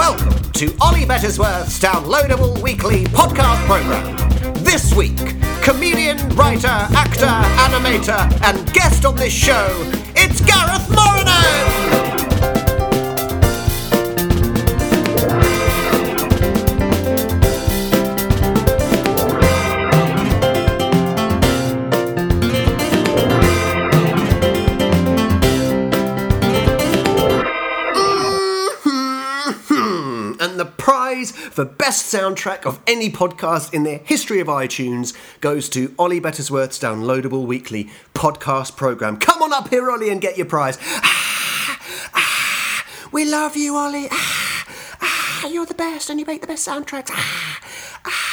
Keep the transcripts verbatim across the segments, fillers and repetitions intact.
Welcome to Ollie Bettersworth's downloadable weekly podcast program. This week, comedian, writer, actor, animator, and guest on this show, it's Gareth Moreno! And the prize for best soundtrack of any podcast in the history of iTunes goes to Ollie Bettersworth's downloadable weekly podcast program. Come on up here, Ollie, and get your prize. Ah, ah, we love you, Ollie. Ah, ah, you're the best, and you make the best soundtracks. Ah, ah.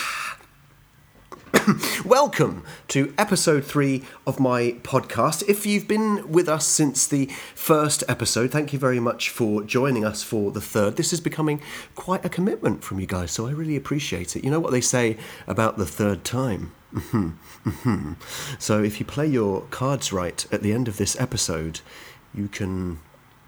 Welcome to episode three of my podcast. If you've been with us since the first episode, thank you very much for joining us for the third. This is becoming quite a commitment from you guys, so I really appreciate it. You know what they say about the third time? So if you play your cards right at the end of this episode, you can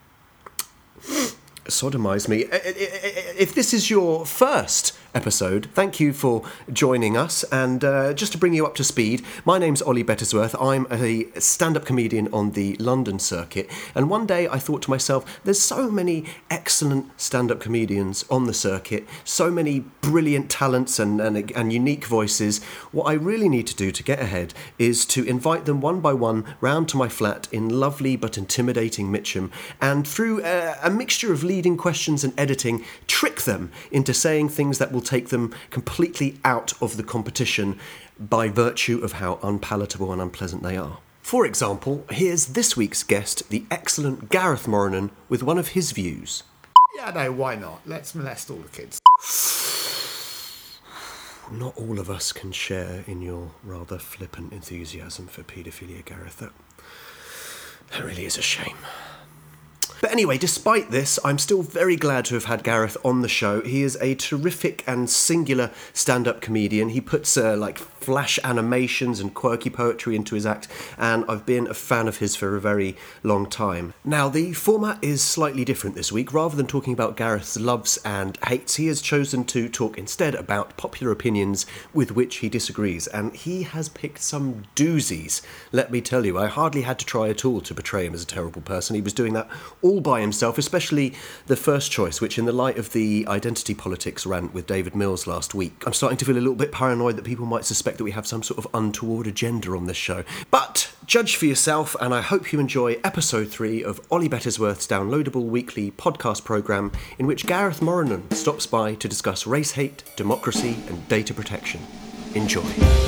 sodomize me. If this is your first episode, thank you for joining us. And uh, just to bring you up to speed, my name's Ollie Bettersworth. I'm a stand-up comedian on the London circuit. And one day I thought to myself, there's so many excellent stand-up comedians on the circuit, so many brilliant talents and, and, and unique voices. What I really need to do to get ahead is to invite them one by one round to my flat in lovely but intimidating Mitcham, and through a, a mixture of leading questions and editing, trick them into saying things that will take them completely out of the competition by virtue of how unpalatable and unpleasant they are. For example, here's this week's guest, the excellent Gareth Moreno, with one of his views. Yeah, no, why not? Let's molest all the kids. Not all of us can share in your rather flippant enthusiasm for paedophilia, Gareth. That, that really is a shame. But anyway, despite this, I'm still very glad to have had Gareth on the show. He is a terrific and singular stand-up comedian. He puts uh, like flash animations and quirky poetry into his act, and I've been a fan of his for a very long time. Now, the format is slightly different this week. Rather than talking about Gareth's loves and hates, he has chosen to talk instead about popular opinions with which he disagrees, and he has picked some doozies. Let me tell you, I hardly had to try at all to portray him as a terrible person. He was doing that all by himself, especially the first choice, which in the light of the identity politics rant with David Mills last week, I'm starting to feel a little bit paranoid that people might suspect that we have some sort of untoward agenda on this show. But judge for yourself, and I hope you enjoy episode three of Ollie Bettersworth's downloadable weekly podcast programme, in which Gareth Moreno stops by to discuss race hate, democracy and data protection. Enjoy.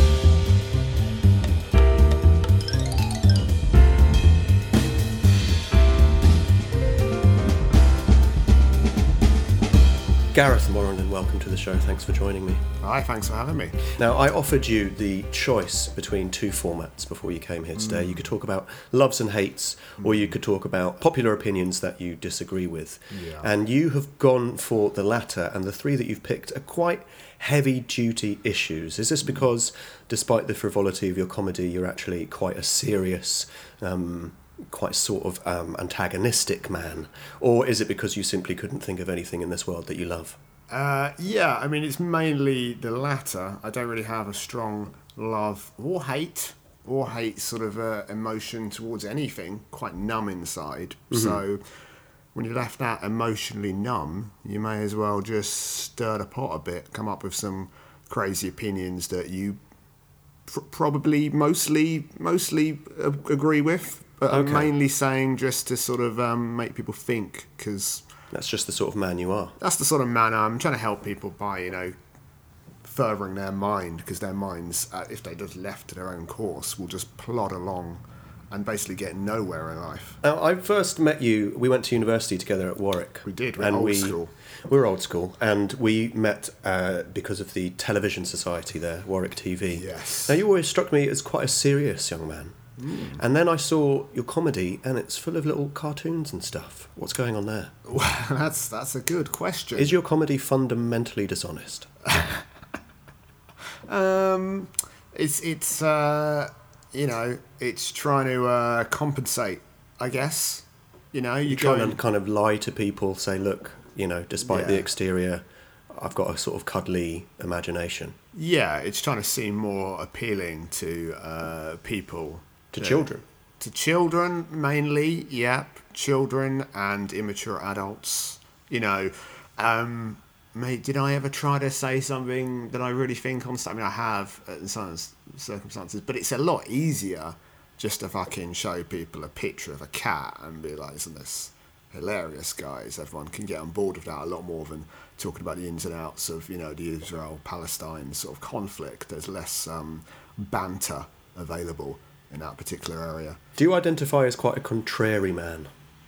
Gareth Moreno, welcome to the show. Thanks for joining me. Hi, thanks for having me. Now, I offered you the choice between two formats before you came here today. Mm. You could talk about loves and hates, mm. or you could talk about popular opinions that you disagree with. Yeah. And you have gone for the latter, and the three that you've picked are quite heavy-duty issues. Is this because, despite the frivolity of your comedy, you're actually quite a serious um quite sort of um, antagonistic man, or is it because you simply couldn't think of anything in this world that you love? Uh, yeah, I mean, it's mainly the latter. I don't really have a strong love or hate, or hate sort of uh, emotion towards anything, quite numb inside. Mm-hmm. So when you're left out emotionally numb, you may as well just stir the pot a bit, come up with some crazy opinions that you pr- probably mostly, mostly uh, agree with. But okay. I'm mainly saying just to sort of um, make people think, because that's just the sort of man you are. That's the sort of man I'm trying to help people by, you know, furthering their mind, because their minds, uh, if they just left to their own course, will just plod along and basically get nowhere in life. Now, I first met you, we went to university together at Warwick. We did, we're and old we, school. We were old school, and we met uh, because of the television society there, Warwick T V. Yes. Now, you always struck me as quite a serious young man. Mm. And then I saw your comedy, and it's full of little cartoons and stuff. What's going on there? Well, that's that's a good question. Is your comedy fundamentally dishonest? um, it's it's uh, you know, it's trying to uh, compensate, I guess. You know, you trying to kind of lie to people, say, look, you know, despite the Yeah. exterior, I've got a sort of cuddly imagination. Yeah, it's trying to seem more appealing to uh, people. To that- children. To children, mainly, yep. Children and immature adults. You know, um, mate, did I ever try to say something that I really think on... I mean, I have in some circumstances, but it's a lot easier just to fucking show people a picture of a cat and be like, isn't this hilarious, guys? Everyone can get on board with that a lot more than talking about the ins and outs of, you know, the Israel-Palestine sort of conflict. There's less um, banter available in that particular area. Do you identify as quite a contrary man?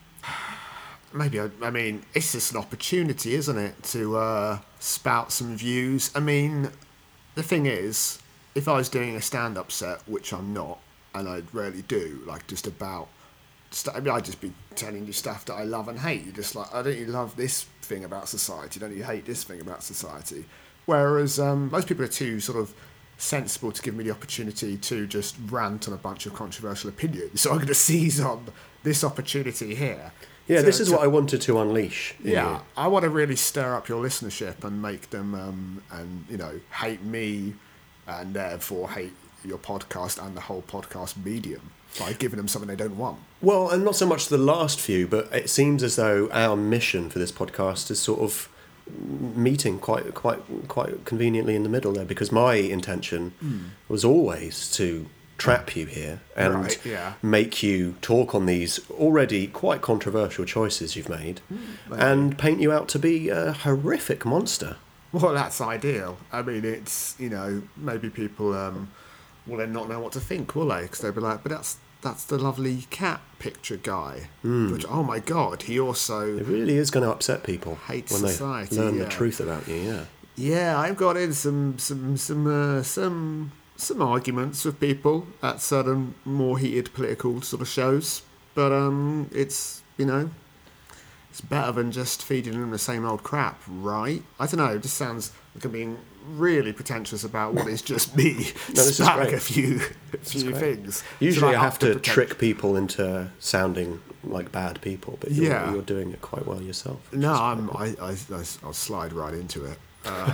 Maybe, I, I mean, it's just an opportunity, isn't it, to uh, spout some views. I mean, the thing is, if I was doing a stand-up set, which I'm not, and I rarely do, like just about... St- I mean, I'd just be telling you stuff that I love and hate. You're just like, I don't you love this thing about society, don't you hate this thing about society? Whereas um, most people are too sort of sensible to give me the opportunity to just rant on a bunch of controversial opinions. So I'm going to seize on this opportunity here. Yeah, to- this is to- what I wanted to unleash. in Yeah, you. I want to really stir up your listenership and make them, um, and you know, hate me, and therefore hate your podcast and the whole podcast medium by giving them something they don't want. Well, and not so much the last few, but it seems as though our mission for this podcast is sort of meeting quite quite quite conveniently in the middle there, because my intention Mm. was always to trap you here and Right, yeah. make you talk on these already quite controversial choices you've made Mm, and paint you out to be a horrific monster. Well, that's ideal. I mean, it's, you know, maybe people um, will then not know what to think, will they? Because they'll be like, but that's that's the lovely cat picture guy. Which, oh my God, he also... It really is going to upset people Hates when society, they learn yeah. the truth about you, yeah. Yeah, I've got in some some some uh, some some arguments with people at certain more heated political sort of shows, but um, it's you know, it's better than just feeding them the same old crap, right? I don't know. It just sounds like I'm being really pretentious about what is just me. No, this is spouting great. a few a few great. things. Usually Should I have up to the pretend- trick people into sounding like bad people, but you're, Yeah. you're doing it quite well yourself. which No, is I'm, quite I, I, I, I'll slide right into it.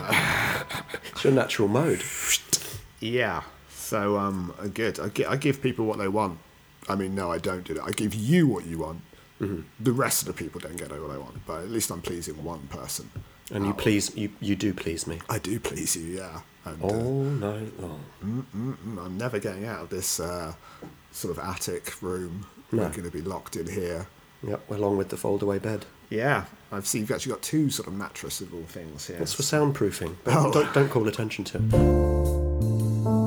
good. It's your natural mode. Yeah. So um, uh, good. I give, I give people what they want. I mean, no, I don't do that. I give you what you want. Mm-hmm. The rest of the people don't get what they want, but at least I'm pleasing one person. And you please, you, you do please me. I do please you, yeah. And, uh, All night long. mm, I'm never getting out of this uh, sort of attic room. No. We're going to be locked in here. Yep, along with the fold-away bed. Yeah, I've seen you've actually got two sort of mattresable things here. That's for soundproofing, but Oh. don't, don't call attention to it.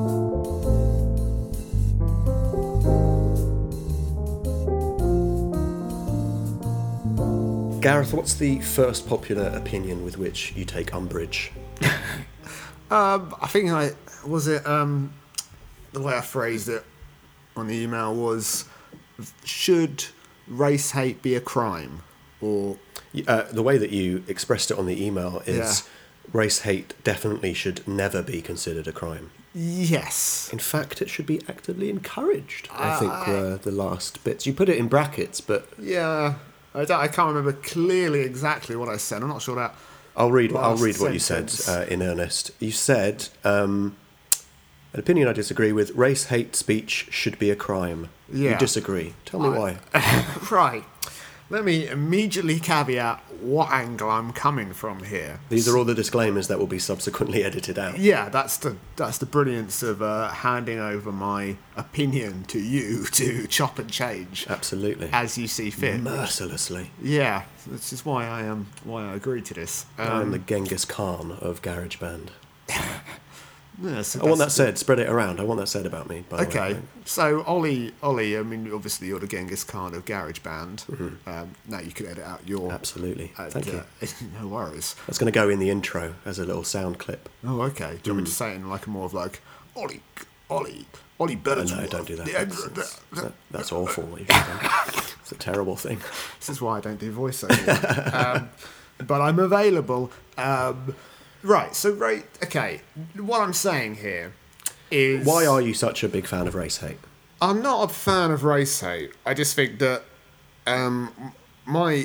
Gareth, what's the first popular opinion with which you take umbrage? Um, I think I was it. Um, the way I phrased it on the email was, should race hate be a crime? Or Uh, the way that you expressed it on the email is Yeah. race hate definitely should never be considered a crime. yes, In fact, it should be actively encouraged, I think, Uh, were the last bits. You put it in brackets, but yeah. I, don't, I can't remember clearly exactly what I said. I'm not sure that. I'll read, I'll Last read what you said sentence. uh, in earnest. You said, um, an opinion I disagree with, race hate speech should be a crime. Yeah. You disagree. Tell me why. Right. Let me immediately caveat what angle I'm coming from here. These are all the disclaimers that will be subsequently edited out. Yeah, that's the that's the brilliance of uh, handing over my opinion to you to chop and change Absolutely. as you see fit. Mercilessly. Yeah, this is why I am why I agreed to this. I'm Um, the Genghis Khan of GarageBand. yeah, so I want that that's- said. Spread it around. I want that said about me. By the Okay, way. so Ollie, Ollie, I mean, obviously you're the Genghis Khan of GarageBand. Mm-hmm. Um, now you can edit out your. Absolutely. and, Thank you. uh, no worries. That's going to go in the intro as a little sound clip. Oh, okay. Do you want me Mm. to say it in like a more of like Ollie, Ollie, Ollie Oh, Burns? no, don't do that. The- That's, that's, that- that's awful. What you've done. It's a terrible thing. This is why I don't do voiceover. um, but I'm available. Um, right. So right. Okay. What I'm saying here is Why are you such a big fan of race hate? I'm not a fan of race hate. I just think that um, my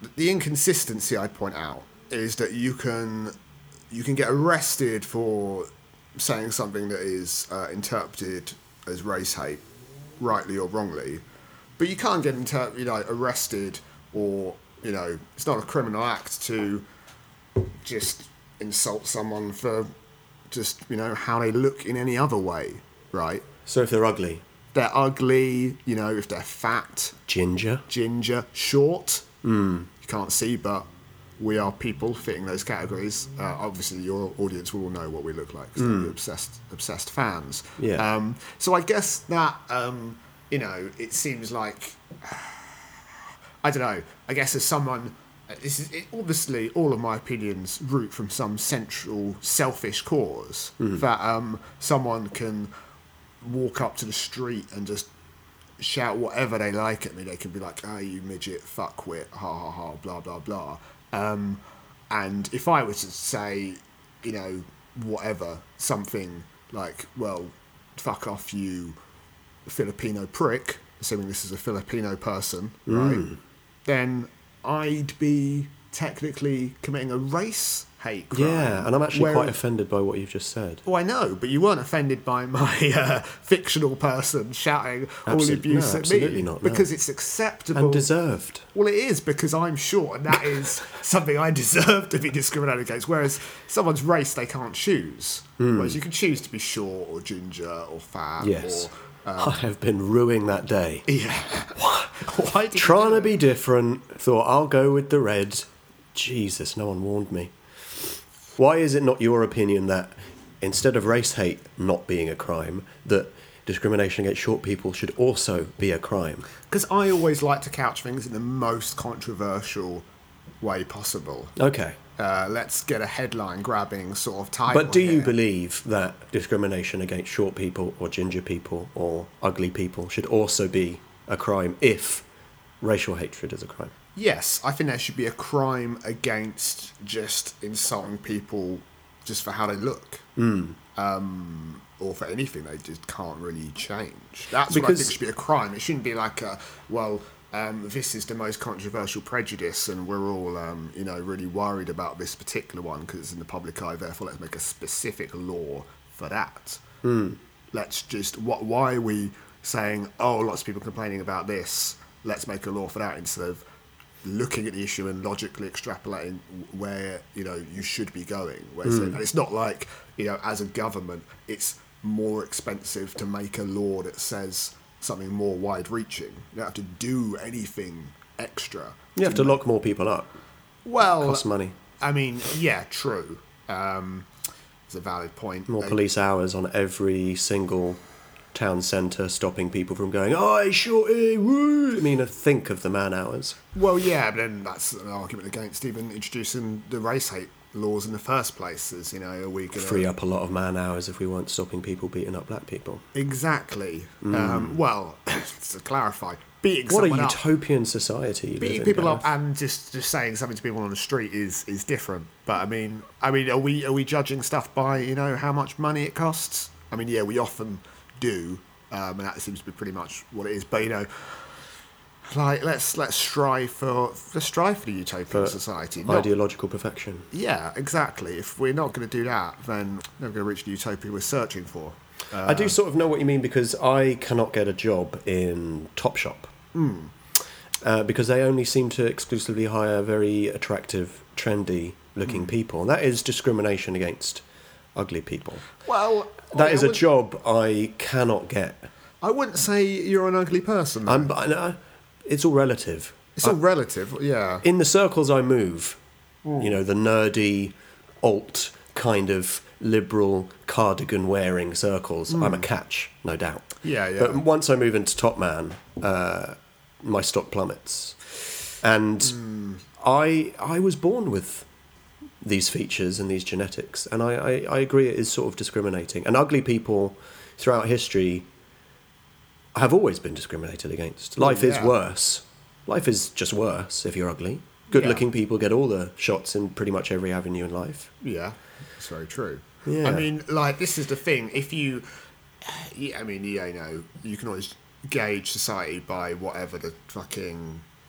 the inconsistency I'd point out is that you can you can get arrested for saying something that is uh, interpreted as race hate, rightly or wrongly, but you can't get inter- you know arrested or you know it's not a criminal act to just insult someone for just you know how they look in any other way, right? So if they're ugly, they're ugly, you know, if they're fat, ginger, ginger, short, mm. you can't see, but we are people fitting those categories. Uh, obviously, your audience will know what we look like because mm. they're obsessed, obsessed fans. Yeah. Um, so I guess that um, you know, it seems like I don't know. I guess as someone, this is it, obviously all of my opinions root from some central selfish cause mm. that um, someone can walk up to the street and just shout whatever they like at me. They can be like, "Oh, you midget, fuckwit, ha ha ha, blah blah blah." Um, and if I were to say, you know, whatever, something like, "Well, fuck off, you Filipino prick," assuming this is a Filipino person, mm. right? Then I'd be technically committing a race hate crime. Yeah, and I'm actually where, quite offended by what you've just said. Oh, I know, but you weren't offended by my uh, fictional person shouting all Absol- abuse no, at absolutely me. not, no. Because it's acceptable. And deserved. Well, it is, because I'm short, and that is something I deserve to be discriminated against. Whereas someone's race, they can't choose. Mm. Whereas you can choose to be short or ginger or fat. Yes. Or, um, I have been ruining that day. Yeah. Why did Trying you to be different, thought I'll go with the red. Jesus, no one warned me. Why is it not your opinion that instead of race hate not being a crime, that discrimination against short people should also be a crime? Because I always like to couch things in the most controversial way possible. Okay. Uh, let's get a headline-grabbing sort of title. But do you here. believe that discrimination against short people or ginger people or ugly people should also be a crime if racial hatred is a crime? Yes, I think there should be a crime against just insulting people just for how they look. Mm. Um, or for anything they just can't really change. That's Because what I think should be a crime. It shouldn't be like, a, well, um, this is the most controversial prejudice and we're all, um, you know, really worried about this particular one because it's in the public eye, therefore let's make a specific law for that. Mm. Let's just, what? why are we saying, oh, lots of people complaining about this, let's make a law for that instead of looking at the issue and logically extrapolating where you know you should be going. Where mm. And it's not like you know, as a government, it's more expensive to make a law that says something more wide-reaching. You don't have to do anything extra. You have to lock more people up. Well, it costs money. I mean, yeah, true. Um, it's a valid point. More they, police hours on every single town centre, stopping people from going, "Oh, shorty, woo!" I mean, think of the man hours. Well, yeah, but then that's an argument against even introducing the race hate laws in the first place. Is, you know, are we going to free up a lot of man hours if we weren't stopping people beating up black people? Exactly. Mm. Um, well, to clarify, beating what someone a up, utopian society. You beating live in, people Gareth. up and just, just saying something to people on the street is, is different. But I mean, I mean, are we are we judging stuff by you know how much money it costs? I mean, yeah, we often do. Um, and that seems to be pretty much what it is. But you know, like let's let's strive for let's strive for the utopian for society, ideological not, perfection. Yeah, exactly. If we're not going to do that, then we're not going to reach the utopia we're searching for. Uh, I do sort of know what you mean because I cannot get a job in Topshop mm. uh, because they only seem to exclusively hire very attractive, trendy-looking mm. people, and that is discrimination against ugly people. Well, that I is a job I cannot get. I wouldn't say you're an ugly person. Though. I'm, I, it's all relative. It's all I, relative, yeah. In the circles I move, mm. you know, the nerdy, alt kind of liberal cardigan-wearing circles, mm. I'm a catch, no doubt. Yeah, yeah. But once I move into Top Man, uh, my stock plummets, and mm. I I was born with these features and these genetics, and I, I, I agree it is sort of discriminating. And ugly people throughout history have always been discriminated against. Life well, yeah. is worse. Life is just worse if you're ugly. Good-looking yeah. people get all the shots in pretty much every avenue in life. Yeah, that's very true. Yeah. I mean, like, this is the thing. If you... Yeah, I mean, yeah, you know, you can always gauge society by whatever the fucking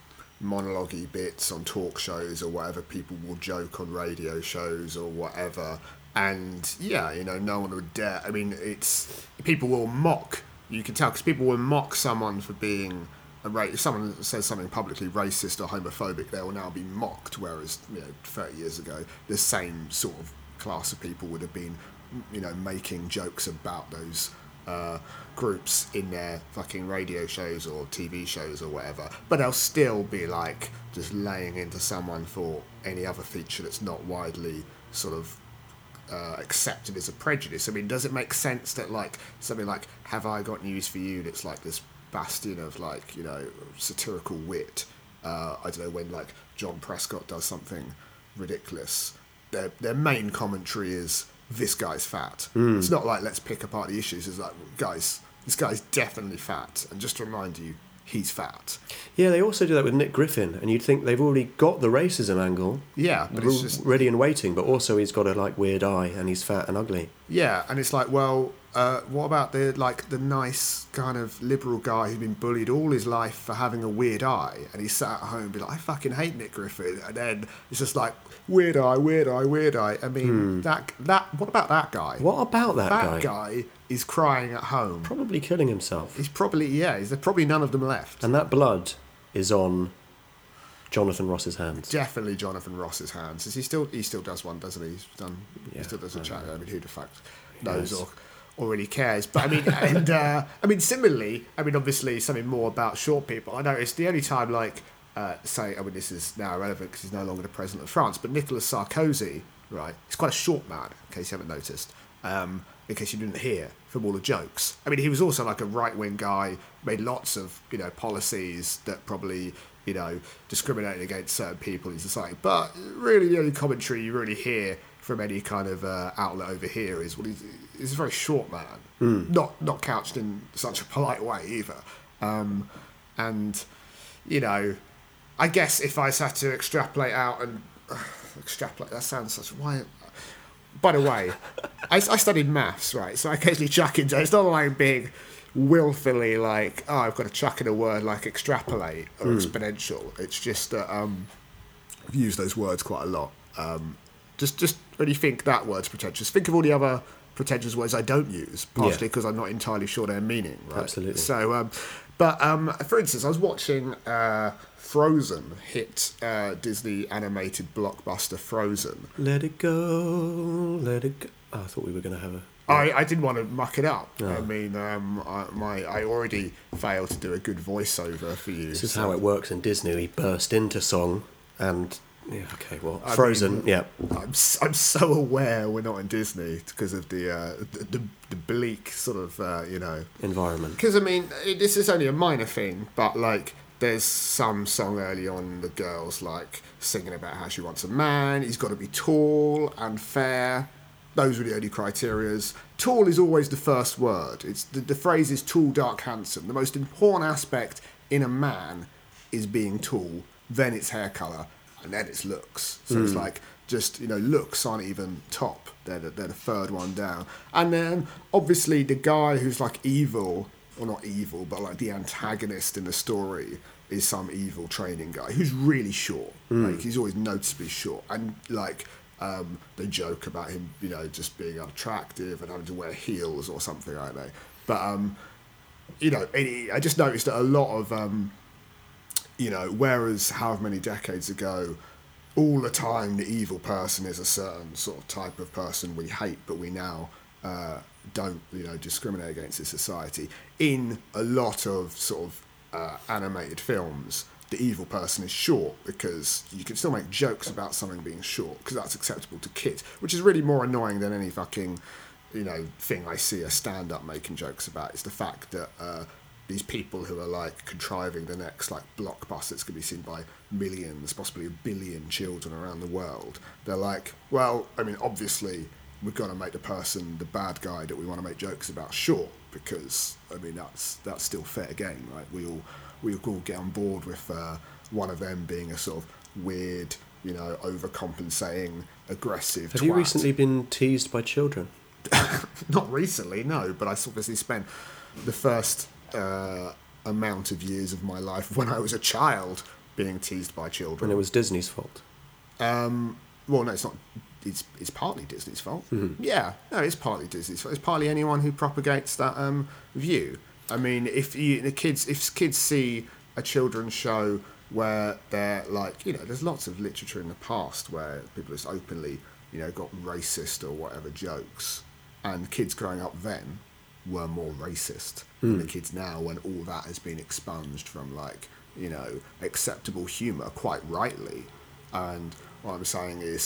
monologue-y bits on talk shows or whatever. People will joke on radio shows or whatever. And, yeah, you know, no one would dare. I mean, it's... People will mock. You can tell, because people will mock someone for being... A ra- if someone says something publicly racist or homophobic, they will now be mocked, whereas, you know, thirty years ago, the same sort of class of people would have been, you know, making jokes about those uh, groups in their fucking radio shows or T V shows or whatever. But they'll still be, like, just laying into someone for any other feature that's not widely sort of uh, accepted as a prejudice. I mean, does it make sense that, like, something like, Have I Got News For You, that's like this bastion of, like, you know, satirical wit. Uh, I don't know, when, like, John Prescott does something ridiculous, their their main commentary is, this guy's fat. Mm. It's not like, let's pick apart the issues. It's like, guys, this guy's definitely fat. And just to remind you, he's fat. Yeah, they also do that with Nick Griffin, and you'd think they've already got the racism angle. Yeah, but it's just ready and waiting, but also he's got a, like, weird eye, and he's fat and ugly. Yeah, and it's like, well, uh, what about the like the nice kind of liberal guy who's been bullied all his life for having a weird eye, and he sat at home and be like, I fucking hate Nick Griffin, and then it's just like, weird eye, weird eye, weird eye. I mean, hmm. that that. What about that guy? What about that, that guy? That guy is crying at home, probably killing himself. He's probably yeah. There's probably none of them left, and that blood is on Jonathan Ross's hands. Definitely Jonathan Ross's hands. Is he still? He still does one, doesn't he? He's done. Yeah, he still does a chat. I mean, who the fuck knows yes. or or really cares? But I mean, and uh, I mean, similarly, I mean, obviously, something more about short people. I noticed the only time, like, uh, say, I mean, this is now irrelevant because he's no longer the president of France, but Nicolas Sarkozy, right? He's quite a short man, in case you haven't noticed. Um, in case you didn't hear from all the jokes. I mean, he was also like a right-wing guy, made lots of, you know, policies that probably, you know, discriminated against certain people in society. But really, the only commentary you really hear from any kind of uh, outlet over here is, well, he's, he's a very short man. Mm. Not not couched in such a polite way either. Um, and, you know, I guess if I had to extrapolate out and... Uh, extrapolate, that sounds such... Why... By the way, I, I studied maths, right? So I occasionally chuck into it. It's not like being willfully like, oh, I've got to chuck in a word like extrapolate or mm. exponential. It's just that um, I've used those words quite a lot. Um, just, just when you think that word's pretentious, think of all the other pretentious words I don't use, partially because yeah. I'm not entirely sure their meaning. Right? Absolutely. So, um, but um, for instance, I was watching uh, Frozen hit uh, Disney animated blockbuster Frozen. Let it go, let it go. Oh, I thought we were going to have a... Yeah. I, I didn't want to muck it up. Oh. I mean, um, I, my I already failed to do a good voiceover for you. This is so. how it works in Disney. We burst into song and... Yeah, okay, well, I Frozen, mean, yeah. I'm I'm so aware we're not in Disney because of the, uh, the, the the bleak sort of, uh, you know... environment. Because, I mean, it, this is only a minor thing, but, like, there's some song early on, the girl's, like, singing about how she wants a man, he's got to be tall and fair. Those were the only criterias. Tall is always the first word. It's the, the phrase is tall, dark, handsome. The most important aspect in a man is being tall, then it's hair colour, and then it's looks. So mm. it's like, just, you know, looks aren't even top. They're the, they're the third one down. And then, obviously, the guy who's, like, evil, or not evil, but, like, the antagonist in the story is some evil training guy who's really short. Mm. Like, he's always noticeably short. And, like, um, they joke about him, you know, just being unattractive and having to wear heels or something, I don't know. But, um, you know, it, I just noticed that a lot of... Um, You know, whereas however many decades ago, all the time the evil person is a certain sort of type of person we hate, but we now uh, don't, you know, discriminate against in society. In a lot of sort of uh, animated films, the evil person is short because you can still make jokes about something being short because that's acceptable to kids, which is really more annoying than any fucking, you know, thing I see a stand-up making jokes about. It's the fact that... Uh, these people who are, like, contriving the next, like, blockbuster that's going to be seen by millions, possibly a billion children around the world. They're like, well, I mean, obviously, we've got to make the person, the bad guy that we want to make jokes about, short, because, I mean, that's that's still fair game, right? We all we all get on board with uh, one of them being a sort of weird, you know, overcompensating, aggressive Have twat. you recently been teased by children? Not recently, no, but I obviously spent the first... Uh, amount of years of my life when I was a child being teased by children. And it was Disney's fault. Um, well, no, it's not. It's it's partly Disney's fault. Mm-hmm. Yeah, no, it's partly Disney's fault. It's partly anyone who propagates that um, view. I mean, if you, the kids, if kids see a children's show where they're like, you know, there's lots of literature in the past where people just openly, you know, got racist or whatever jokes, and kids growing up then were more racist mm. than the kids now, when all that has been expunged from, like, you know, acceptable humour, quite rightly. And what I'm saying is,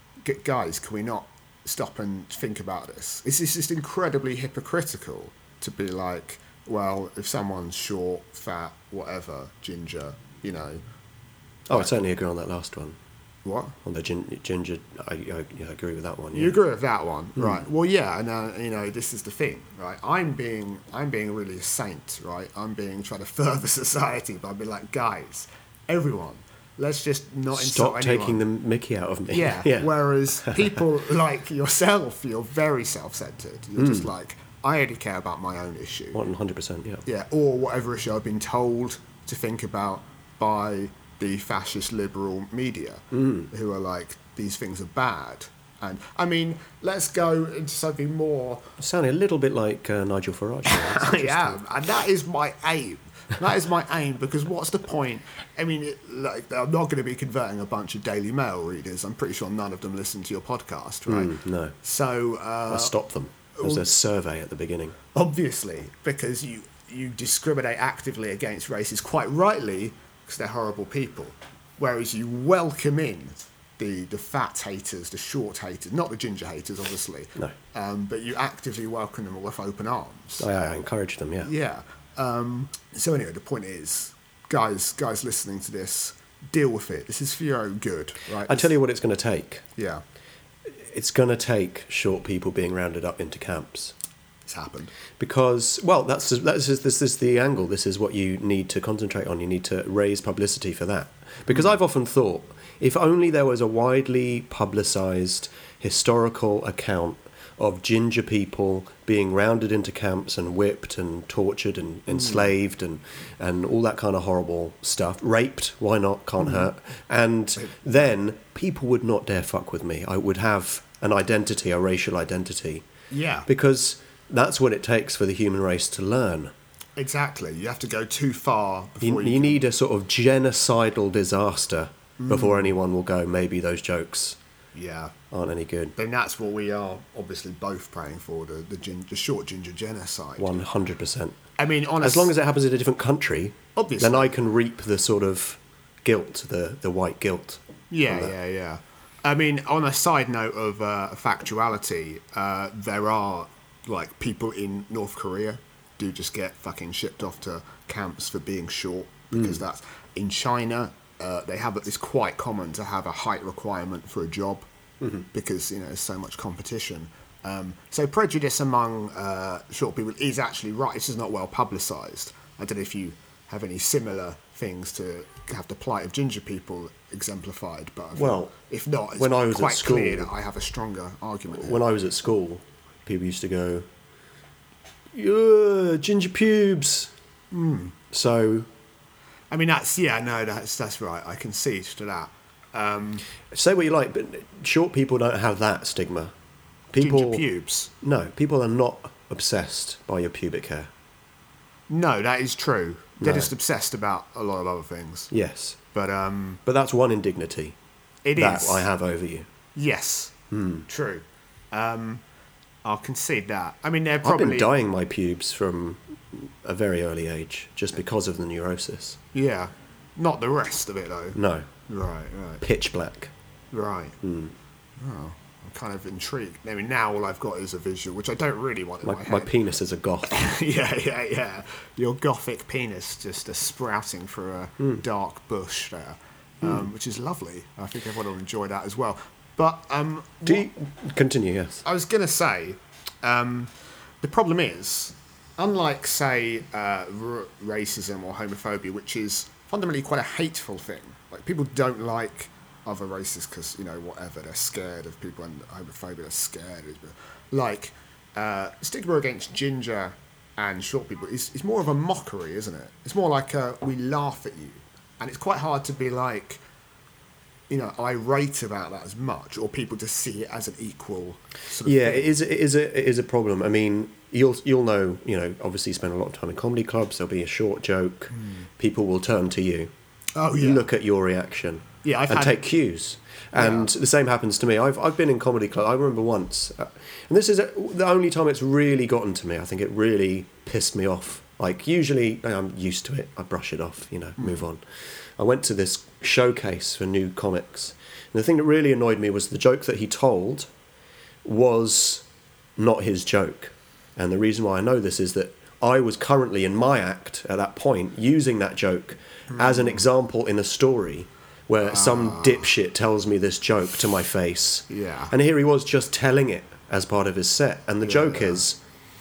guys, can we not stop and think about this? It's, it's just incredibly hypocritical to be like, well, if someone's short, fat, whatever, ginger, you know. Oh, I certainly agree on that last one. What? On the gin- ginger, I, I, yeah, I agree with that one. Yeah. You agree with that one, Mm. right? Well, yeah, and uh, you know, this is the thing, right? I'm being, I'm being really a saint, right? I'm being trying to further society by being like, guys, everyone, let's just not Stop insult taking anyone. the mickey out of me. Yeah. yeah. Whereas people like yourself, you're very self-centered. You're Mm. just like, I only care about my own issue. one hundred percent, yeah. Yeah, or whatever issue I've been told to think about by the fascist liberal media, mm. who are like, these things are bad. And I mean, let's go into something more. Sounding a little bit like uh, Nigel Farage. I am, and that is my aim. That is my aim, because what's the point? I mean, it, like, I'm not going to be converting a bunch of Daily Mail readers. I'm pretty sure none of them listen to your podcast, right? Mm, no. So uh, I stopped them. There was a survey at the beginning. Obviously, because you, you discriminate actively against races, quite rightly, because they're horrible people. Whereas you welcome in the, the fat haters, the short haters, not the ginger haters, obviously. No. Um, but you actively welcome them with open arms. I, I encourage them, yeah. Yeah. Um, so anyway, the point is, guys, guys listening to this, deal with it. This is for your own good, right? I tell you what it's going to take. Yeah. It's going to take short people being rounded up into camps. It's happened. Because, well, that's that's this is the angle. This is what you need to concentrate on. You need to raise publicity for that. Because I've often thought, if only there was a widely publicised historical account of ginger people being rounded into camps and whipped and tortured and enslaved mm. and, and all that kind of horrible stuff. Raped, why not? Can't mm. hurt. And then people would not dare fuck with me. I would have an identity, a racial identity. Yeah. Because that's what it takes for the human race to learn. Exactly. You have to go too far before You, you, you can... need a sort of genocidal disaster mm. before anyone will go, maybe those jokes yeah. aren't any good. Then that's what we are obviously both praying for, the the, gin, the short ginger genocide. one hundred percent. I mean, honestly, as long as it happens in a different country, obviously, then I can reap the sort of guilt, the, the white guilt. Yeah, yeah, yeah. I mean, on a side note of uh, factuality, uh, there are, like, people in North Korea do just get fucking shipped off to camps for being short, because mm. that's... In China, uh, they have it's quite common to have a height requirement for a job, mm-hmm. because, you know, there's so much competition. Um, so prejudice among uh, short people is actually right. It's just not well publicised. I don't know if you have any similar things to have the plight of ginger people exemplified, but well, if not, it's when I was quite at school, clear that I have a stronger argument here. When I was at school, people used to go, "Yeah, ginger pubes." Mm. So, I mean, that's yeah, no, that's that's right. I concede to that. Um, Say what you like, but short people don't have that stigma. People, ginger pubes. No, people are not obsessed by your pubic hair. No, that is true. They're No. just obsessed about a lot of other things. Yes, but um, but that's one indignity. It that is. I have over you. Yes, Hmm. true. Um, I'll concede that. I mean, they're probably... I've been dyeing my pubes from a very early age just because of the neurosis. Yeah, not the rest of it though. No. Right, right. Pitch black. Right. Mm. Oh, I'm kind of intrigued. I mean, now all I've got is a visual, which I don't really want in My, my, my head. penis is a goth. yeah, yeah, yeah. Your gothic penis just uh, sprouting through a Mm. dark bush there, um, Mm. which is lovely. I think everyone will enjoy that as well. But um, Do what- you, continue? Yes. I was going to say, um, the problem is, unlike, say, uh, r- racism or homophobia, which is fundamentally quite a hateful thing. Like, people don't like other races because, you know, whatever, they're scared of people, and homophobia, they're scared. Like, uh, stigma against ginger and short people is, is more of a mockery, isn't it? It's more like, uh, we laugh at you. and it's quite hard to be like, you know, irate about that as much, or people to see it as an equal sort of yeah, thing. it is. It is a it is a problem. I mean, you'll you'll know. You know, obviously, you spend a lot of time in comedy clubs. There'll be a short joke. Mm. People will turn to you. Oh yeah. Look at your reaction. Yeah, I've and had... take cues. And yeah. the same happens to me. I've I've been in comedy club. I remember once, uh, and this is a, the only time it's really gotten to me. I think it really pissed me off. Like usually, I'm used to it. I brush it off. You know, mm. move on. I went to this showcase for new comics. And the thing that really annoyed me was the joke that he told was not his joke. And the reason why I know this is that I was currently in my act at that point using that joke mm. as an example in a story where ah. some dipshit tells me this joke to my face. Yeah. And here he was just telling it as part of his set. And the yeah, joke yeah. is,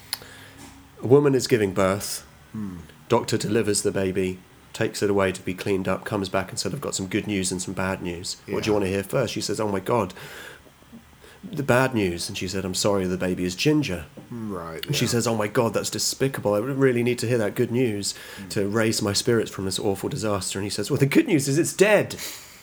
a woman is giving birth, mm. doctor delivers the baby, takes it away to be cleaned up, comes back and said, I've got some good news and some bad news. Yeah. What do you want to hear first? She says, oh my God, the bad news. And she said, I'm sorry, the baby is ginger. Right. And yeah. she says, oh my God, that's despicable. I really need to hear that good news mm. to raise my spirits from this awful disaster. And he says, well, the good news is it's dead.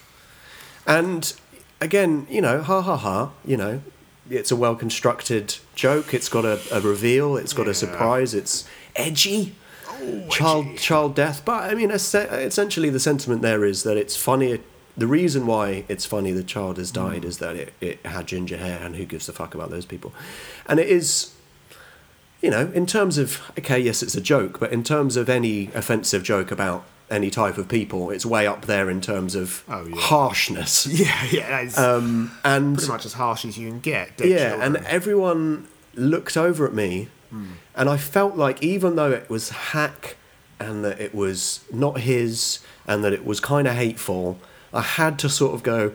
And again, you know, ha ha ha, you know, it's a well-constructed joke. It's got a, a reveal. It's got yeah. a surprise. It's edgy. Oh, child edgy. child death. But I mean, essentially the sentiment there is that it's funny. The reason why it's funny the child has died mm. is that it, it had ginger hair, and who gives a fuck about those people? And it is, you know, in terms of, okay, yes, it's a joke, but in terms of any offensive joke about any type of people, it's way up there in terms of oh, yeah. harshness. Yeah, yeah. It's um, and pretty much as harsh as you can get. Yeah, children. And everyone looked over at me, mm. and I felt like even though it was hack and that it was not his and that it was kind of hateful, I had to sort of go,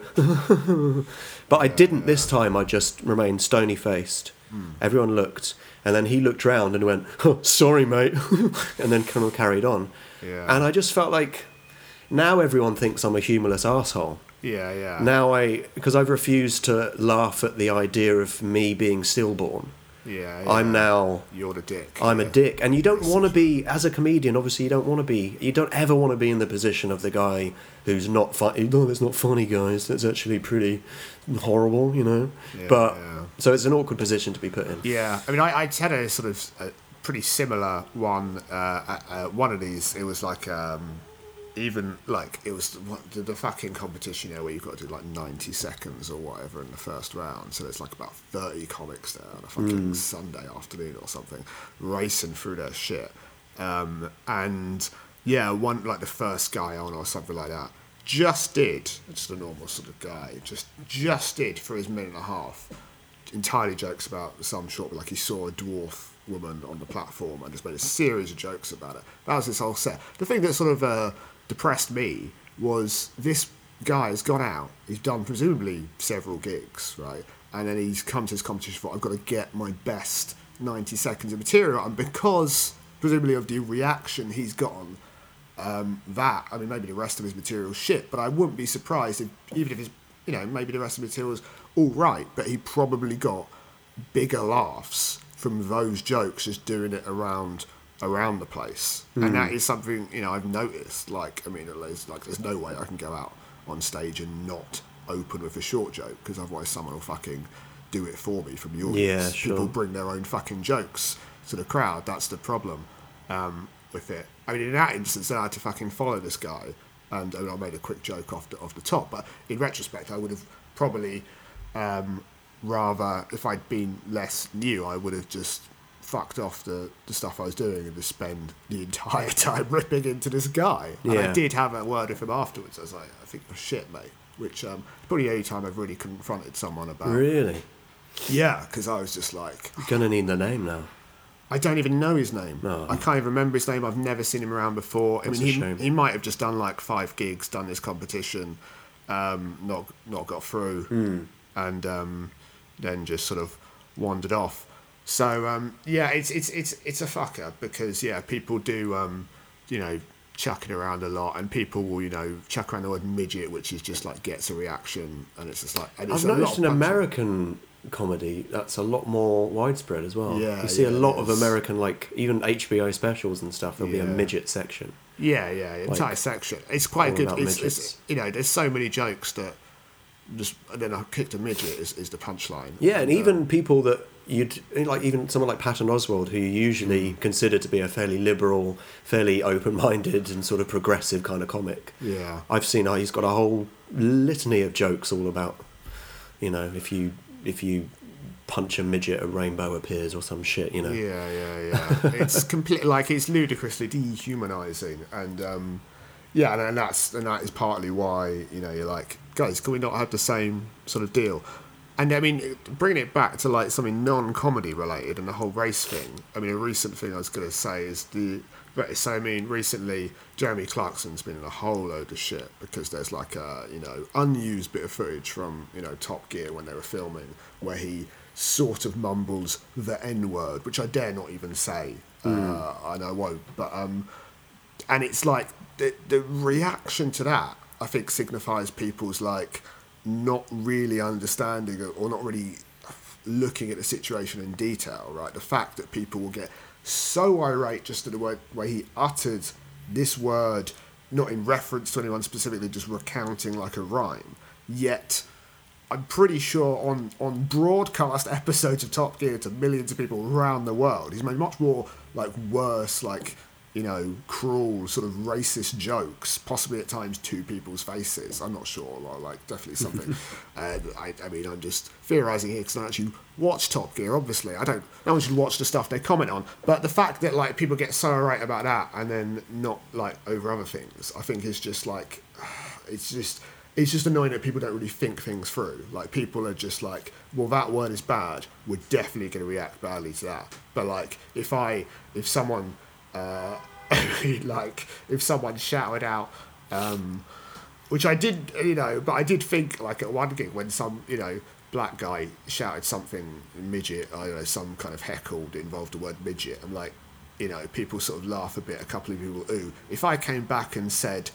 but I didn't yeah. this time. I just remained stony-faced. Mm. Everyone looked, and then he looked round and went, oh, sorry, mate, and then kind of carried on. Yeah. And I just felt like now everyone thinks I'm a humorless asshole. Yeah, yeah. Now I, because I've refused to laugh at the idea of me being stillborn. Yeah, yeah. I'm now... You're the dick. I'm yeah. a dick. And you don't want to be, as a comedian, obviously you don't want to be, you don't ever want to be in the position of the guy who's not funny. No, that's not funny, guys. That's actually pretty horrible, you know? Yeah, but, yeah. so it's an awkward position to be put in. Yeah. I mean, I, I had a sort of a pretty similar one. Uh, uh, one of these, it was like... Um, even like it was what, the, the fucking competition, you know, where you've got to do like ninety seconds or whatever in the first round. So there's like about thirty comics there on a fucking mm. Sunday afternoon or something, racing through their shit. Um, and yeah, one like the first guy on or something like that just did, just a normal sort of guy, just just did for his minute and a half, entirely jokes about some short, like he saw a dwarf woman on the platform and just made a series of jokes about it. That was his whole set. The thing that sort of uh, depressed me was this guy has gone out, he's done presumably several gigs, right? And then he's come to his competition for, I've got to get my best ninety seconds of material, and because presumably of the reaction he's gotten, um, that, I mean, maybe the rest of his material's shit, but I wouldn't be surprised if, even if his, you know, maybe the rest of the material's all right, but he probably got bigger laughs from those jokes just doing it around around the place. Mm. And that is something, you know, I've noticed. Like, I mean, there's, like, there's no way I can go out on stage and not open with a short joke, because otherwise someone will fucking do it for me from the audience. Yeah, sure. People bring their own fucking jokes to the crowd. That's the problem um, with it. I mean, in that instance, I had to fucking follow this guy, and I, mean, I made a quick joke off the, off the top, but in retrospect, I would have probably um, rather, if I'd been less new, I would have just fucked off the, the stuff I was doing and just spend the entire time ripping into this guy. And yeah. I did have a word with him afterwards. I was like, I think you're shit, mate. Which um, probably the only time I've really confronted someone about. Really? Yeah, because I was just like... You're going to need the name now. I don't even know his name. No. I can't even remember his name. I've never seen him around before. That's I mean, a he, shame. he might have just done like five gigs, done this competition, um, not not got through, mm. and um, then just sort of wandered off. So um, yeah, it's it's it's it's a fucker, because yeah, people do um, you know, chuck it around a lot, and people will, you know, chuck around the word midget, which is just like gets a reaction, and it's just like and it's I've a noticed lot in of American comedy, that's a lot more widespread as well. Yeah, you see yeah, a lot it of is. American, like even H B O specials and stuff. There'll be a Yeah. midget section. Yeah, yeah, entire Like, section. It's quite all good. about It's, midgets. it's you know, there's so many jokes that just and then I kicked a midget is, is the punchline. Yeah, and uh, even people that you'd like, even someone like Patton Oswalt, who you usually Mm. consider to be a fairly liberal, fairly open-minded, and sort of progressive kind of comic. Yeah. I've seen uh, he's got a whole litany of jokes all about, you know, if you if you punch a midget, a rainbow appears or some shit, you know. Yeah, yeah, yeah. It's completely like it's ludicrously dehumanising, and um, yeah, and, and that's and that is partly why you know you're like, guys, can we not have the same sort of deal? And I mean, bringing it back to like something non-comedy related and the whole race thing. I mean, a recent thing I was going to say is the. But so I mean, recently Jeremy Clarkson's been in a whole load of shit because there's like a you know unused bit of footage from you know Top Gear when they were filming where he sort of mumbles the N word, which I dare not even say, uh, and I won't. But um, and it's like the the reaction to that I think signifies people's like not really understanding or not really looking at the situation in detail. Right, the fact that people will get so irate just at the way, way he uttered this word, not in reference to anyone specifically, just recounting like a rhyme. Yet, I'm pretty sure on, on broadcast episodes of Top Gear to millions of people around the world, he's made much more like worse, like, you know, cruel, sort of racist jokes, possibly at times to people's faces. I'm not sure, or like definitely something. and I, I mean, I'm just theorising here because I don't actually watch Top Gear, obviously. I don't, no one should watch the stuff they comment on. But the fact that like people get so irate about that and then not like over other things, I think is just like, it's just, it's just annoying that people don't really think things through. Like people are just like, well, that word is bad. We're definitely going to react badly to that. But like, if I, if someone, Uh, like if someone shouted out, um, which I did, you know, but I did think like at one gig when some, you know, black guy shouted something midget, I don't know, some kind of heckle that involved the word midget. I'm like, you know, people sort of laugh a bit. A couple of people, ooh. If I came back and said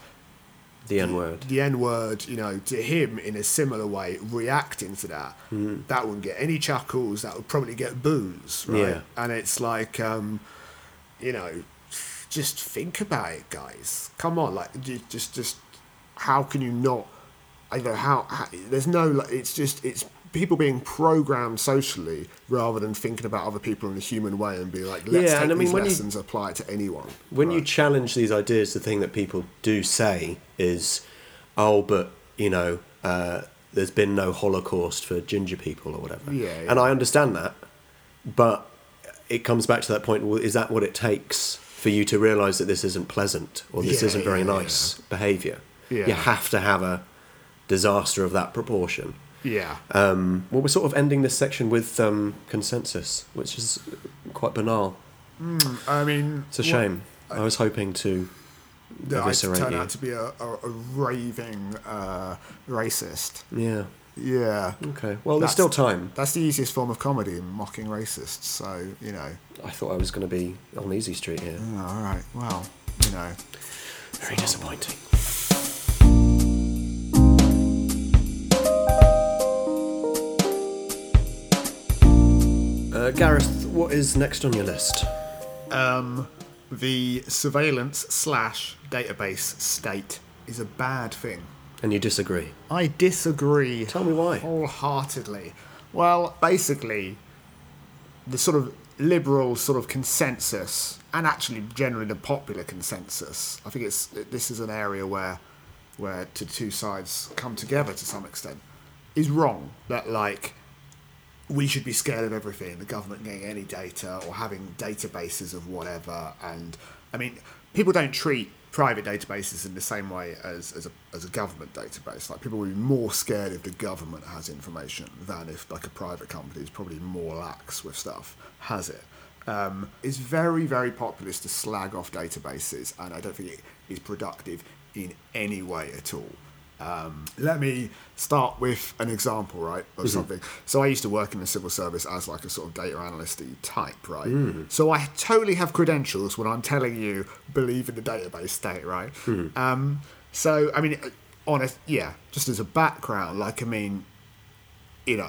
The N word. the N word, you know, to him in a similar way, reacting to that, Mm. that wouldn't get any chuckles. That would probably get boos, right? Yeah. And it's like, um, you know, just think about it, guys. Come on, like, ju- just, just, how can you not? I don't know how, how. There's no, like, it's just, it's people being programmed socially rather than thinking about other people in a human way and be like, let's Yeah, take and I mean, these when you- lessons, apply it to anyone. When you right? challenge these ideas, the thing that people do say is, oh, but, you know, uh, there's been no Holocaust for ginger people or whatever. Yeah, yeah. And I understand that, but it comes back to that point, well, is that what it takes for you to realise that this isn't pleasant or this Yeah, isn't very yeah, nice behaviour? Yeah. You have to have a disaster of that proportion. Yeah. Um, well, we're sort of ending this section with um, consensus, which is quite banal. I mean, It's a shame. I was hoping to that I eviscerate turn you. out to be a, a, a raving uh, racist. Yeah. Yeah. Okay. Well, there's That's- still time. That's the easiest form of comedy, mocking racists. So, you know. I thought I was going to be on Easy Street here. Oh, all right. Well, you know. Very disappointing. Uh, Gareth, what is next on your list? Um, the surveillance slash database state is a bad thing. And you disagree. I disagree. Tell me why. Wholeheartedly. Well, basically, the sort of liberal sort of consensus, and actually generally the popular consensus, I think it's this is an area where where the two sides come together to some extent, is wrong. That like we should be scared of everything, the government getting any data or having databases of whatever. And I mean, people don't treat private databases in the same way as, as, a, as a government database. Like, people will be more scared if the government has information than if, like, a private company is probably more lax with stuff, has it. Um, it's very, very populist to slag off databases, and I don't think it is productive in any way at all. Um, let me start with an example, right, of mm-hmm. something. So I used to work in the civil service as like a sort of data analyst-y type, right? Mm. So I totally have credentials when I'm telling you believe in the database state, right? Mm. Um, so, I mean, on a, yeah, just as a background, like, I mean, you know,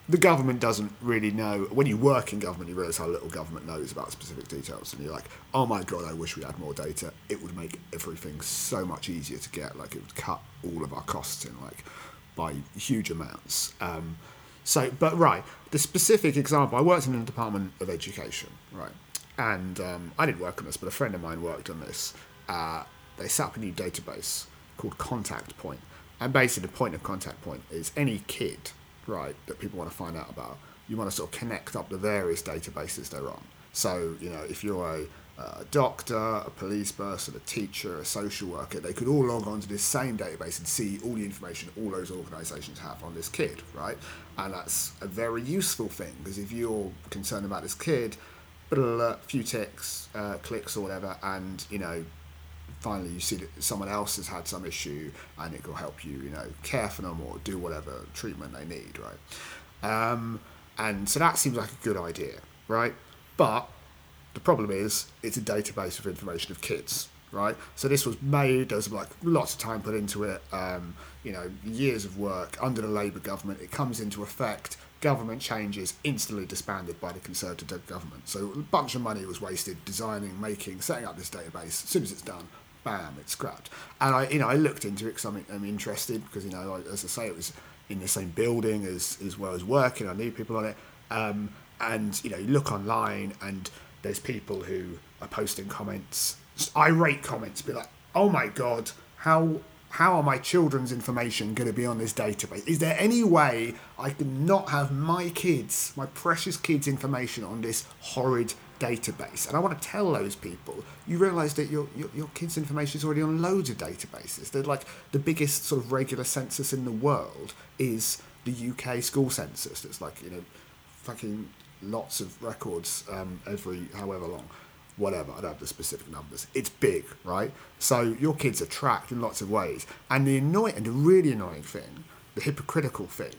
the government doesn't really know. When you work in government, you realise how little government knows about specific details, and you're like, oh my god, I wish we had more data. It would make everything so much easier to get. Like, it would cut all of our costs in like by huge amounts. Um, so, but right, the specific example, I worked in the Department of Education, right, and um, I didn't work on this, but a friend of mine worked on this. Uh, they set up a new database called Contact Point, and basically the point of Contact Point is any kid, right, that people want to find out about, you want to sort of connect up the various databases they're on. So, you know, if you're a, a doctor, a police person, a teacher, a social worker, they could all log on to this same database and see all the information all those organisations have on this kid, right? And that's a very useful thing, because if you're concerned about this kid, a few ticks, uh, clicks or whatever, and, you know, finally you see that someone else has had some issue, and it will help you, you know, care for them or do whatever treatment they need, right? Um, and so that seems like a good idea, right? But the problem is it's a database of information of kids, right? So this was made, there's like lots of time put into it, um, you know, years of work under the Labour government. It comes into effect, government changes, instantly disbanded by the Conservative government. So a bunch of money was wasted designing, making, setting up this database. As soon as it's done, bam, it's scrapped. And I, you know, I looked into it because I'm, I'm interested, because, you know, as I say, it was in the same building as, as well as working. I knew people on it. Um, and, you know, you look online and there's people who are posting comments, irate comments, be like, oh my God, how how are my children's information going to be on this database? Is there any way I can not have my kids, my precious kids' information on this horrid database? And I want to tell those people, you realise that your, your your kids' information is already on loads of databases. They're like the biggest sort of regular census in the world is the U K school census. It's like, you know, fucking lots of records um, every however long. Whatever, I don't have the specific numbers. It's big, right? So your kids are tracked in lots of ways. And the annoying, and the really annoying thing, the hypocritical thing,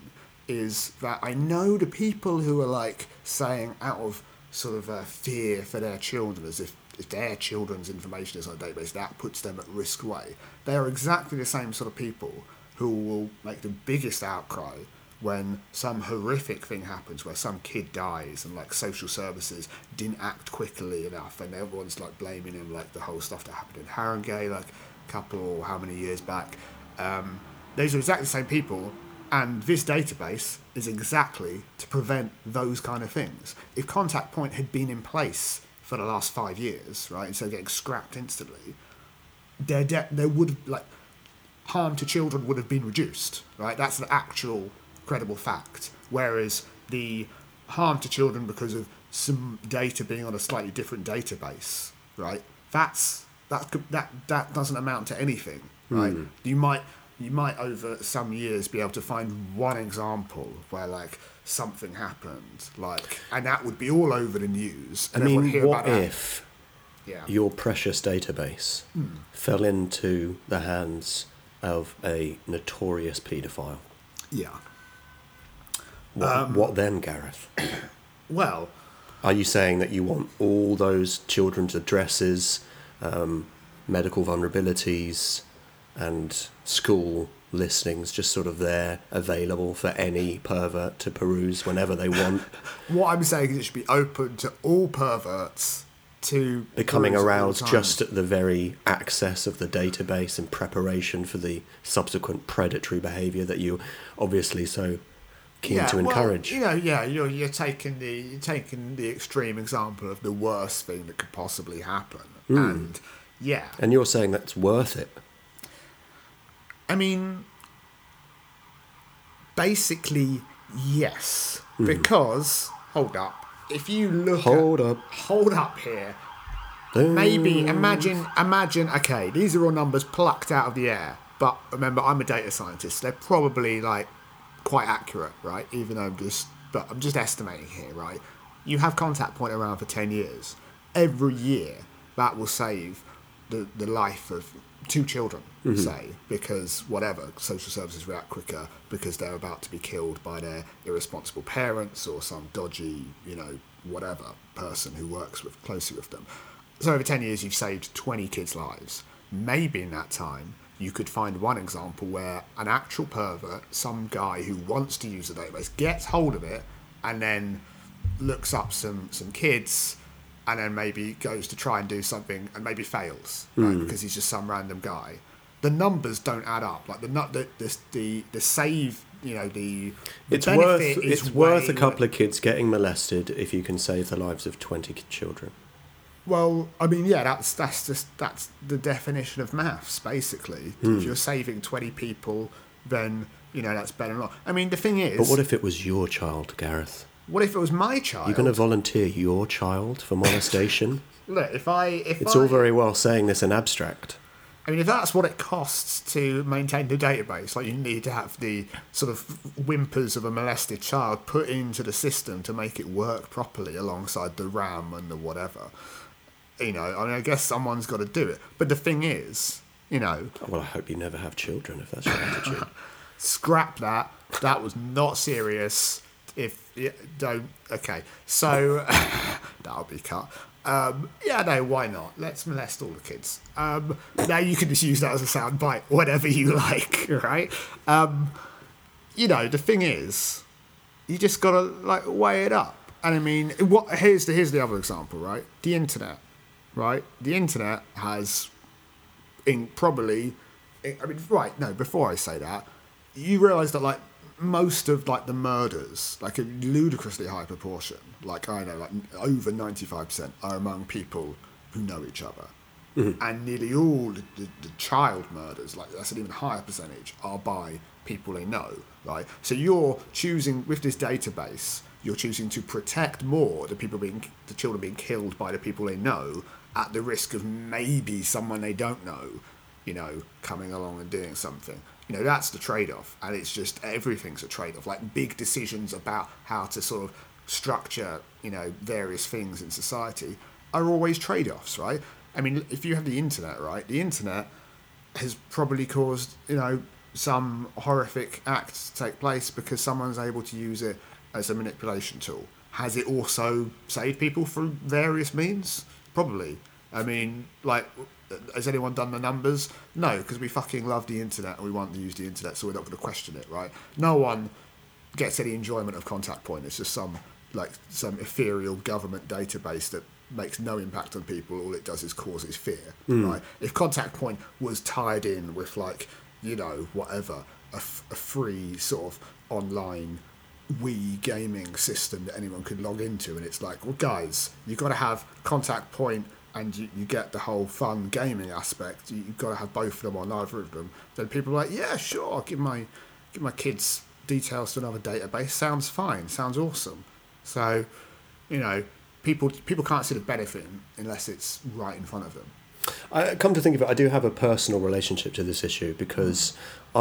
is that I know the people who are like saying out of sort of uh, fear for their children, as if, if their children's information is on a database, that puts them at risk way. They are exactly the same sort of people who will make the biggest outcry when some horrific thing happens, where some kid dies and like social services didn't act quickly enough, and everyone's like blaming him, like the whole stuff that happened in Haringey like a couple, how many years back. Um, those are exactly the same people, and this database is exactly to prevent those kind of things. If Contact Point had been in place for the last five years, right, instead of getting scrapped instantly, there de- there would have, like, harm to children would have been reduced, right? That's the actual credible fact. Whereas the harm to children because of some data being on a slightly different database, right? That's that that that doesn't amount to anything, right? Mm. You might you might over some years be able to find one example where like something happened, like, and that would be all over the news. I mean, what if yeah. your precious database mm. fell into the hands of a notorious paedophile? Yeah. What, um, what then, Gareth? Well, are you saying that you want all those children's addresses, um, medical vulnerabilities, and school listings just sort of there, available for any pervert to peruse whenever they want? What I'm saying is it should be open to all perverts to becoming aroused just at the very access of the database in preparation for the subsequent predatory behaviour that you obviously so keen yeah, to encourage. Well, you know, yeah, you're you're taking the you're taking the extreme example of the worst thing that could possibly happen, mm. and yeah, and you're saying that's worth it. I mean, basically, yes, mm. because hold up, if you look, hold at, up, hold up here. Maybe imagine, imagine. Okay, these are all numbers plucked out of the air, but remember, I'm a data scientist. They're probably like quite accurate, right? Even though I'm just, but I'm just estimating here, right? You have Contact Point around for ten years. Every year, that will save the, the life of two children, mm-hmm. say, because whatever, social services react quicker because they're about to be killed by their irresponsible parents or some dodgy, you know, whatever person who works with closely with them. So over ten years, you've saved twenty kids' lives. Maybe in that time, you could find one example where an actual pervert, some guy who wants to use the database, gets hold of it and then looks up some, some kids and then maybe goes to try and do something and maybe fails, right? Mm. Because he's just some random guy. The numbers don't add up. Like the the the the, the save, you know, the, the it's worth benefit is it's worth a way- couple of kids getting molested if you can save the lives of twenty children. Well, I mean, yeah, that's that's just that's the definition of maths, basically. Hmm. If you're saving twenty people, then you know that's better than not. I mean, the thing is, But what if it was your child, Gareth? what if it was my child? You're going to volunteer your child for molestation? Look, if I if It's I, all very well saying this in abstract. I mean, if that's what it costs to maintain the database, like you need to have the sort of whimpers of a molested child put into the system to make it work properly alongside the RAM and the whatever. You know, I mean, I guess someone's got to do it. But the thing is, you know, Well, I hope you never have children if that's your attitude. scrap that. That was not serious. If yeah, don't, okay. So that'll be cut. Um, yeah, no, why not? Let's molest all the kids. Um, now you can just use that as a sound bite, whatever you like, right? Um, you know, the thing is, you just gotta like weigh it up. And I mean, what? Here's the here's the other example, right? The internet, right? The internet has, in probably, I mean, right? No, before I say that, you realise that like most of like the murders, like a ludicrously high proportion, like I know, like over ninety-five percent are among people who know each other. Mm-hmm. And nearly all the, the, the child murders, like that's an even higher percentage, are by people they know, right? So you're choosing, with this database, you're choosing to protect more the people being, the children being killed by the people they know, at the risk of maybe someone they don't know, you know, coming along and doing something. You know, that's the trade-off, and it's just everything's a trade-off. Like big decisions about how to sort of structure, you know, various things in society are always trade-offs, right? I mean, if you have the internet, right, the internet has probably caused, you know, some horrific acts to take place because someone's able to use it as a manipulation tool. Has it also saved people through various means? Probably. I mean, like, has anyone done the numbers? No, because we fucking love the internet and we want to use the internet, so we're not going to question it, right? No one gets any enjoyment of Contact Point. It's just some, like, some ethereal government database that makes no impact on people. All it does is causes fear, mm. right? If Contact Point was tied in with, like, you know, whatever, a, f- a free sort of online Wii gaming system that anyone could log into, and it's like, well, guys, you've got to have Contact Point and you, you get the whole fun gaming aspect. You, you've got to have both of them or neither of them. Then people are like, yeah, sure, I'll give my give my kids details to another database. Sounds fine. Sounds awesome. So, you know, people people can't see the benefit unless it's right in front of them. I, come to think of it, I do have a personal relationship to this issue because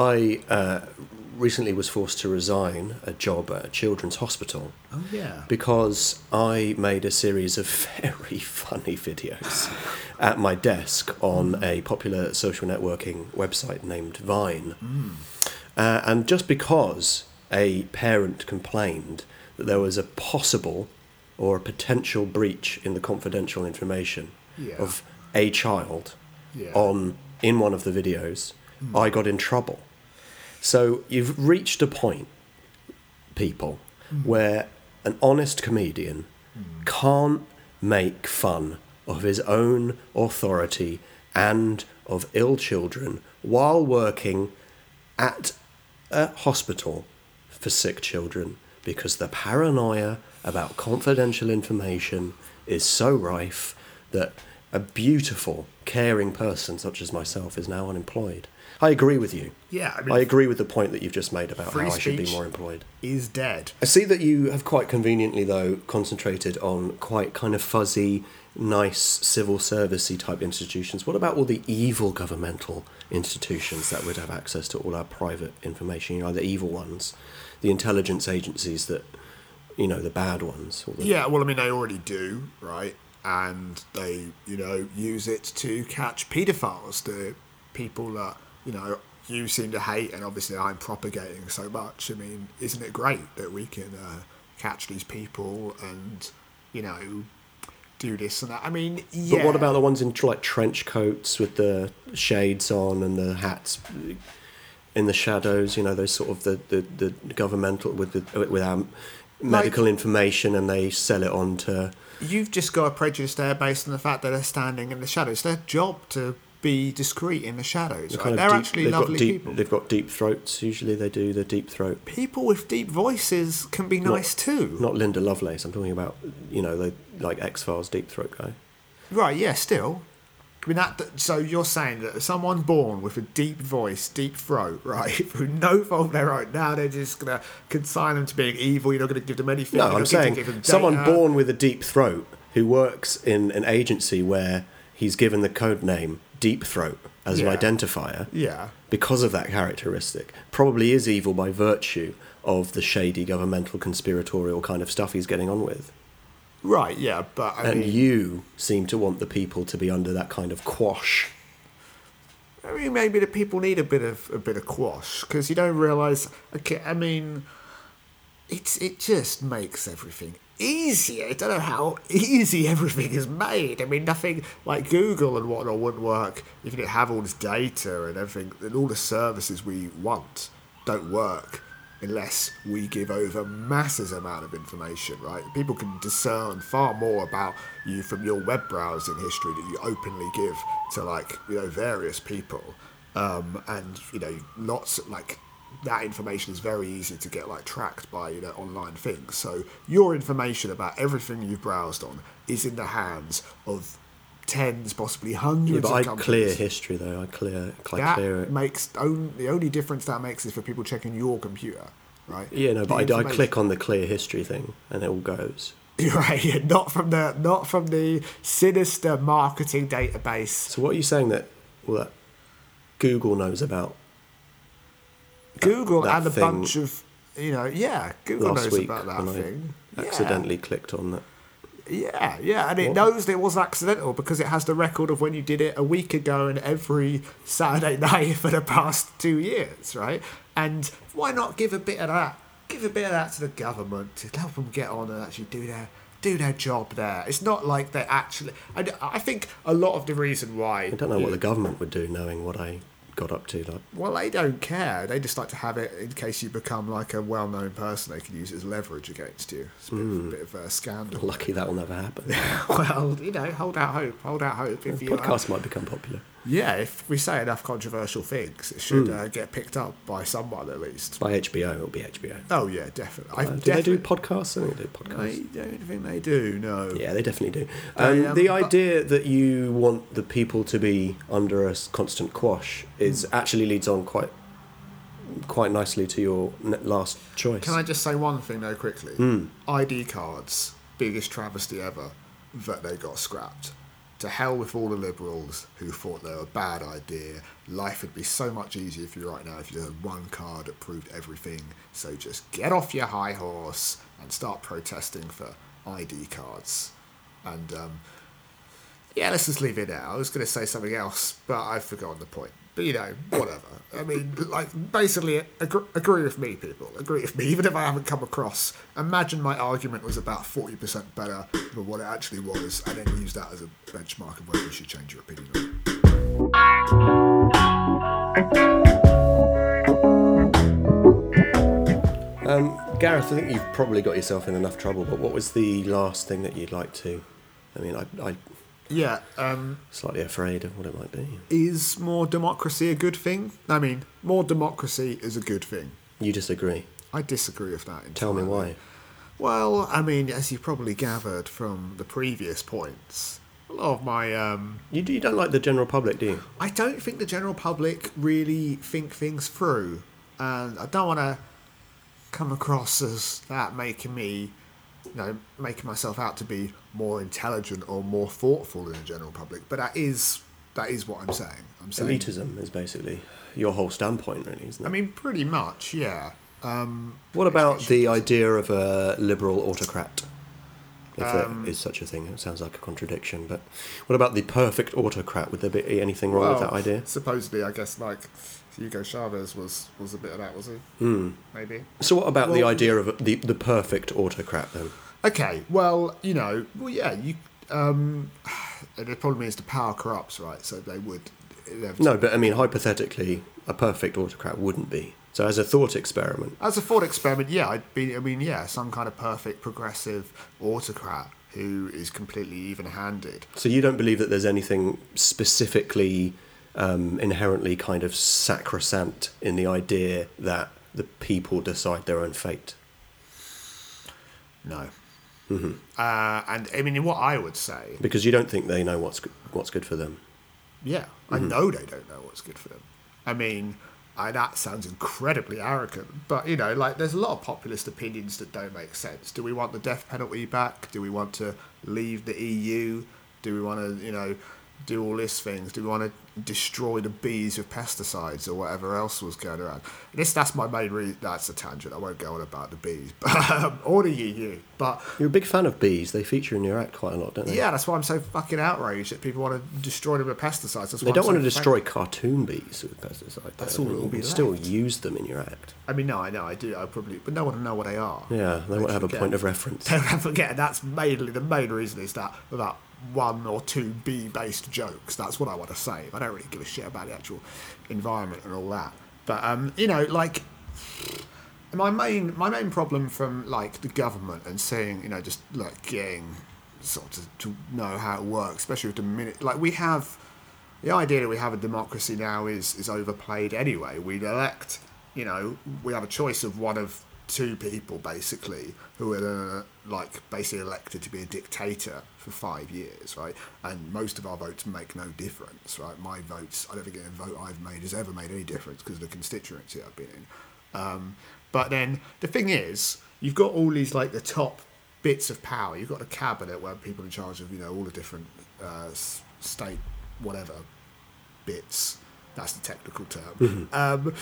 I uh, recently was forced to resign a job at a children's hospital. Oh, yeah. Because I made a series of very funny videos at my desk on mm. a popular social networking website named Vine. Mm. Uh, and just because a parent complained that there was a possible or a potential breach in the confidential information yeah. of a child yeah. on in one of the videos, mm. I got in trouble. So you've reached a point, people, mm. where an honest comedian mm. can't make fun of his own authority and of ill children while working at a hospital for sick children, because the paranoia about confidential information is so rife that a beautiful, caring person such as myself is now unemployed. I agree with you. Yeah, I mean, I agree with the point that you've just made about free how I should be speech more employed. Is dead. I see that you have quite conveniently, though, concentrated on quite kind of fuzzy, nice, civil servicey type institutions. What about all the evil governmental institutions that would have access to all our private information? You know, the evil ones, the intelligence agencies that, you know, the bad ones. All the... Yeah, well, I mean, they already do, right? And they, you know, use it to catch paedophiles, the people that, you know, you seem to hate, and obviously I'm propagating so much. I mean, isn't it great that we can uh, catch these people and, you know, do this and that. I mean, yeah. But what about the ones in like trench coats with the shades on and the hats in the shadows? You know, those sort of the, the, the governmental with the with our medical like, information, and they sell it on to. You've just got a prejudice there based on the fact that they're standing in the shadows. It's their job to be discreet in the shadows. Right? They're deep, actually lovely deep, people. They've got deep throats. Usually they do the deep throat. People with deep voices can be nice not, too. Not Linda Lovelace. I'm talking about, you know, the like X-Files deep throat guy. Right, yeah, still. I mean, that. So you're saying that someone born with a deep voice, deep throat, right, through no fault of their own, now they're just going to consign them to being evil, you're not going to give them anything. No, I'm saying someone born with a deep throat who works in an agency where he's given the code name Deep Throat as yeah. an identifier, yeah. because of that characteristic, probably is evil by virtue of the shady governmental conspiratorial kind of stuff he's getting on with. Right, yeah, but I and mean, you seem to want the people to be under that kind of quash. I mean, maybe the people need a bit of a bit of quash because you don't realise. Okay, I mean, it's it just makes everything easier. I don't know how easy everything is made. I mean, nothing like Google and whatnot wouldn't work if you didn't have all this data and everything, and all the services we want don't work unless we give over masses amount of information, right? People can discern far more about you from your web browsing history that you openly give to, like, you know, various people. Um, and, you know, lots of, like, that information is very easy to get, like, tracked by, you know, online things. So your information about everything you've browsed on is in the hands of tens, possibly hundreds yeah, but of I companies. clear history, though. I clear, I that clear it. Makes on, the only difference that makes is for people checking your computer, right? Yeah, no, but I, I click on the clear history thing, and it all goes. Right, yeah, not from the not from the sinister marketing database. So what are you saying that well, that Google knows about? That, Google that and a thing bunch of, you know, yeah, Google knows about that thing. I accidentally yeah. clicked on that. Yeah, yeah, and it what? knows that it was accidental because it has the record of when you did it a week ago and every Saturday night for the past two years, right? And why not give a bit of that? Give a bit of that to the government to help them get on and actually do their do their job there. It's not like they actually. I, I think a lot of the reason why I don't know what the government would do, knowing what I got up to. Like, well, they don't care. They just like to have it in case you become like a well-known person. They can use it as leverage against you. It's a bit, mm. of, a, bit of a scandal. Lucky that will never happen. Well, you know, hold out hope. Hold out hope. If well, you podcasts might become popular. Yeah, if we say enough controversial things, it should mm. uh, get picked up by someone at least. By H B O, it'll be H B O. Oh yeah, definitely. Uh, I do defi- they do podcasts? I think they do podcasts. I don't think they do. No. Yeah, they definitely do. Um, um, the idea that you want the people to be under a constant quash is mm. actually leads on quite, quite nicely to your last choice. Can I just say one thing though, quickly? Mm. I D cards, biggest travesty ever, that they got scrapped. To hell with all the liberals who thought they were a bad idea. Life would be so much easier for you right now if you had one card that proved everything. So just get off your high horse and start protesting for I D cards. And um, yeah, let's just leave it there. I was going to say something else, but I've forgotten the point. But, you know, whatever. I mean, like, basically, agree, agree with me, people. Agree with me, even if I haven't come across. Imagine my argument was about forty percent better than what it actually was, and then use that as a benchmark of whether you should change your opinion on it. Um, Gareth, I think you've probably got yourself in enough trouble, but what was the last thing that you'd like to... I mean, I... I Yeah, um... slightly afraid of what it might be. Is more democracy a good thing? I mean, more democracy is a good thing. You disagree? I disagree with that entirely. Tell me why. Well, I mean, as you probably gathered from the previous points, a lot of my... Um, you, you don't like the general public, do you? I don't think the general public really think things through. And I don't want to come across as that making me... you know, making myself out to be more intelligent or more thoughtful than the general public, but that is that is what I'm saying. I'm saying elitism is basically your whole standpoint, really, isn't it? I mean, pretty much, yeah. Um, what about the idea of a liberal autocrat? If um, there is such a thing, it sounds like a contradiction. But what about the perfect autocrat? Would there be anything wrong well, with that idea? Supposedly, I guess, like Hugo Chavez was, was a bit of that, was he? Mm. Maybe. So what about well, the idea of the the perfect autocrat then? Okay, well, you know, well, yeah, you. Um, the problem is the power corrupts, right? So they would. No, but I mean, hypothetically, a perfect autocrat wouldn't be. So as a thought experiment. As a thought experiment, yeah, I'd be. I mean, yeah, some kind of perfect progressive autocrat who is completely even-handed. So you don't believe that there's anything specifically um, inherently kind of sacrosanct in the idea that the people decide their own fate? No. Mm-hmm. Uh, and I mean, what I would say, because you don't think they know what's good, what's good for them. Yeah, I mm-hmm. know they don't know what's good for them. I mean, I, that sounds incredibly arrogant, but you know, like there's a lot of populist opinions that don't make sense. Do we want the death penalty back? Do we want to leave the E U? Do we want to, you know, do all these things? Do we want to destroy the bees with pesticides or whatever else was going around? This, that's my main reason. That's a tangent. I won't go on about the bees, but um, or the E U. But you're a big fan of bees. They feature in your act quite a lot, don't they? Yeah, that's why I'm so fucking outraged that people want to destroy them with pesticides. That's they why don't I'm want so to destroy frank. cartoon bees with pesticides. That's though. all I mean, that will be you left. still use them in your act. I mean, no, I know, I do. I probably, but no one will know what they are. Yeah, they want to have forget. a point of reference. They don't forget. That's mainly the main reason is that without one or two bee-based jokes. That's what I want to say. I don't really give a shit about the actual environment and all that. But um, you know, like my main my main problem from like the government and saying, you know, just like getting sort of to know how it works, especially with the minute like we have the idea that we have a democracy now is is overplayed anyway. We elect, you know, we have a choice of one of two people basically who are uh, like basically elected to be a dictator for five years, right? And most of our votes make no difference, right? My votes, I don't think any vote I've made has ever made any difference because of the constituency I've been in. Um, but then the thing is, you've got all these like the top bits of power. You've got a cabinet where people in charge of, you know, all the different uh, state whatever bits. That's the technical term. Mm-hmm. Um,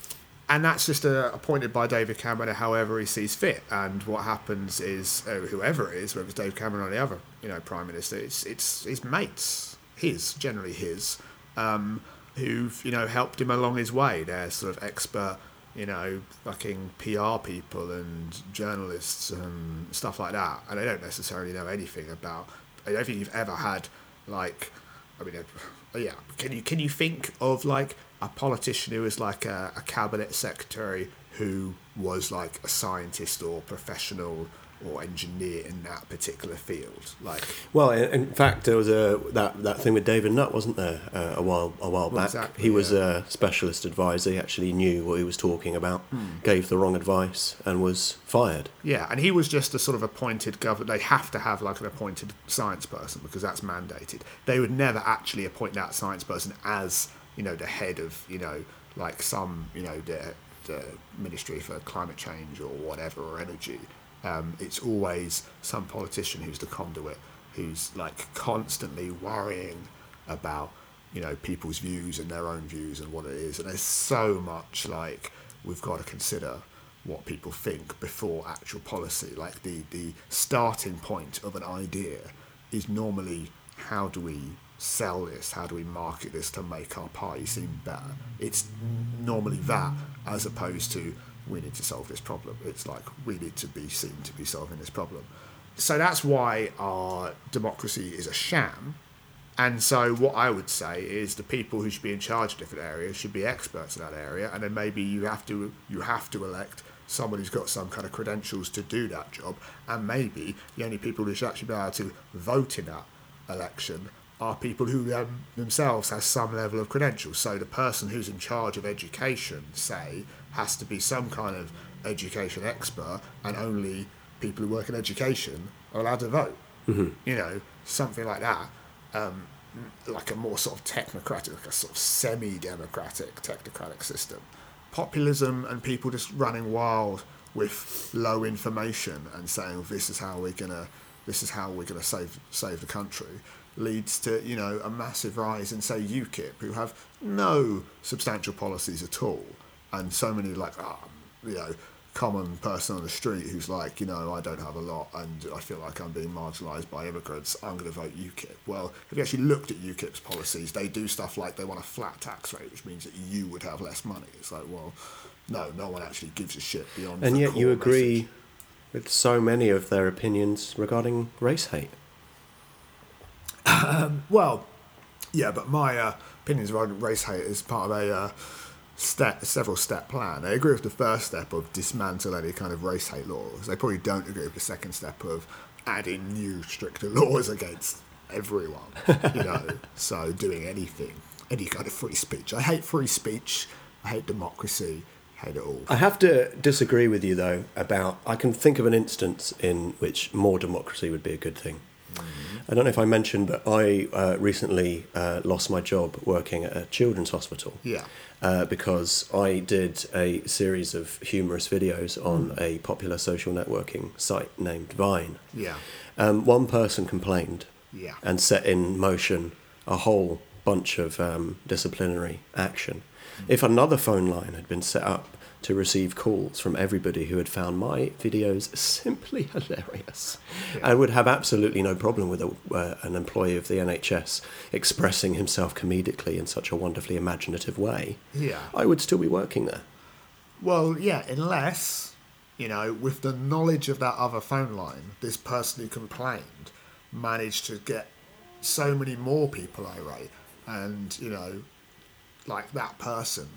And that's just uh, appointed by David Cameron however he sees fit. And what happens is, uh, whoever it is, whether it's David Cameron or the other, you know, Prime Minister, it's it's his mates, his, generally his, um, who've, you know, helped him along his way. They're sort of expert, you know, fucking P R people and journalists and stuff like that. And they don't necessarily know anything about, I don't think you've ever had, like, I mean, uh, yeah, can you can you think of, like, a politician who was like a, a cabinet secretary who was like a scientist or professional or engineer in that particular field? Like, well, in, in fact, there was a that, that thing with David Nutt, wasn't there, uh, a while a while well, back? exactly, he was yeah. a specialist advisor. He actually knew what he was talking about, hmm. gave the wrong advice, and was fired. Yeah, and he was just a sort of appointed governor. They have to have like an appointed science person because that's mandated. They would never actually appoint that science person as, you know, the head of, you know, like some, you know, the, the Ministry for Climate Change or whatever, or energy. Um, it's always some politician who's the conduit, who's like constantly worrying about, you know, people's views and their own views and what it is. And there's so much like we've got to consider what people think before actual policy. Like the, the starting point of an idea is normally how do we sell this, how do we market this to make our party seem better. It's normally that as opposed to we need to solve this problem. It's like we need to be seen to be solving this problem. So that's why our democracy is a sham. And so what I would say is the people who should be in charge of different areas should be experts in that area, and then maybe you have to you have to elect someone who's got some kind of credentials to do that job, and maybe the only people who should actually be able to vote in that election are people who um, themselves have some level of credentials. So the person who's in charge of education, say, has to be some kind of education expert, and only people who work in education are allowed to vote. Mm-hmm. You know, something like that. Um, like a more sort of technocratic, like a sort of semi-democratic, technocratic system. Populism and people just running wild with low information and saying this is how we're gonna, this is how we're gonna save save the country, leads to, you know, a massive rise in, say, UKIP, who have no substantial policies at all, and so many like, um, you know, common person on the street who's like, you know, I don't have a lot and I feel like I'm being marginalised by immigrants, I'm going to vote UKIP. Well, if you actually looked at UKIP's policies, they do stuff like they want a flat tax rate, which means that you would have less money. It's like, well, no, no one actually gives a shit beyond and the yet core you agree message. with so many of their opinions regarding race hate. um, well, yeah, but my uh, opinions regarding race hate is part of a uh, step, several step plan. They agree with the first step of dismantle any kind of race hate laws. They probably don't agree with the second step of adding new stricter laws against everyone, you know, so doing anything, any kind of free speech. I hate free speech, I hate democracy, I hate it all. I have to disagree with you, though, about, I can think of an instance in which more democracy would be a good thing. Mm-hmm. I don't know if I mentioned, but I uh, recently uh, lost my job working at a children's hospital. Yeah. Uh, because I did a series of humorous videos on mm. a popular social networking site named Vine. Yeah. Um, one person complained yeah. and set in motion a whole bunch of um, disciplinary action. Mm. If another phone line had been set up to receive calls from everybody who had found my videos simply hilarious yeah. and would have absolutely no problem with a, uh, an employee of the N H S expressing himself comedically in such a wonderfully imaginative way, yeah. I would still be working there. Well, yeah, unless, you know, with the knowledge of that other phone line, this person who complained managed to get so many more people irate, and, you know, like that person,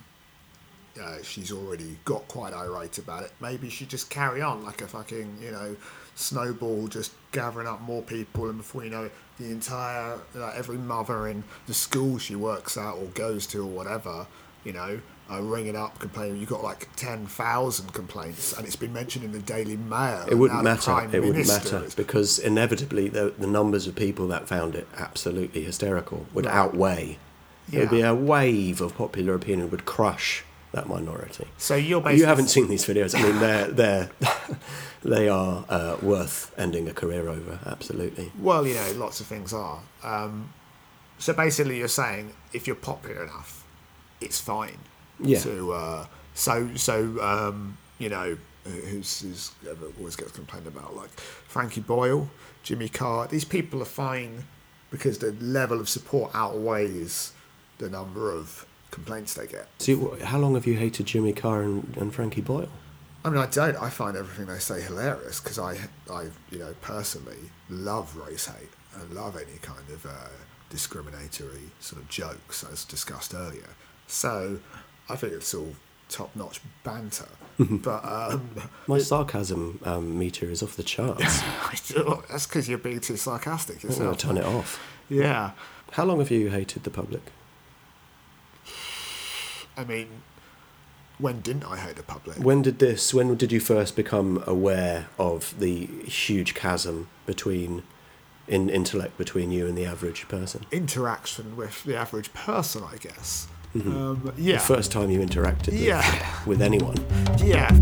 Uh, she's already got quite irate about it. Maybe she just carry on like a fucking, you know, snowball, just gathering up more people, and before you know it, the entire, like, every mother in the school she works at or goes to or whatever, you know, uh, ringing up complaining. You've got like ten thousand complaints, and it's been mentioned in the Daily Mail. It wouldn't matter. It wouldn't matter because inevitably the the numbers of people that found it absolutely hysterical would right. outweigh. Yeah. It would be a wave of popular opinion would crush that minority. So you're basically... You haven't seen these videos. I mean, they're they're they are uh, worth ending a career over. Absolutely. Well, you know, lots of things are. Um, so basically, you're saying if you're popular enough, it's fine. Yeah. To uh, so so um, you know, who's who's always gets complained about, like Frankie Boyle, Jimmy Carr. These people are fine because the level of support outweighs the number of complaints they get. See, how long have you hated Jimmy Carr and, and Frankie Boyle? I mean, I don't. I find everything they say hilarious because I, I, you know, personally love race hate and love any kind of uh, discriminatory sort of jokes, as discussed earlier. So I think it's all top-notch banter. But um, my sarcasm um, meter is off the charts. That's because you're being too sarcastic yourself. I'm going to turn it off. Yeah. How long have you hated the public? I mean, when didn't I hate the public? When did this, when did you first become aware of the huge chasm between, in intellect between you and the average person? Interaction with the average person, I guess. Mm-hmm. Um, yeah. The first time you interacted with, yeah. with anyone. Yeah.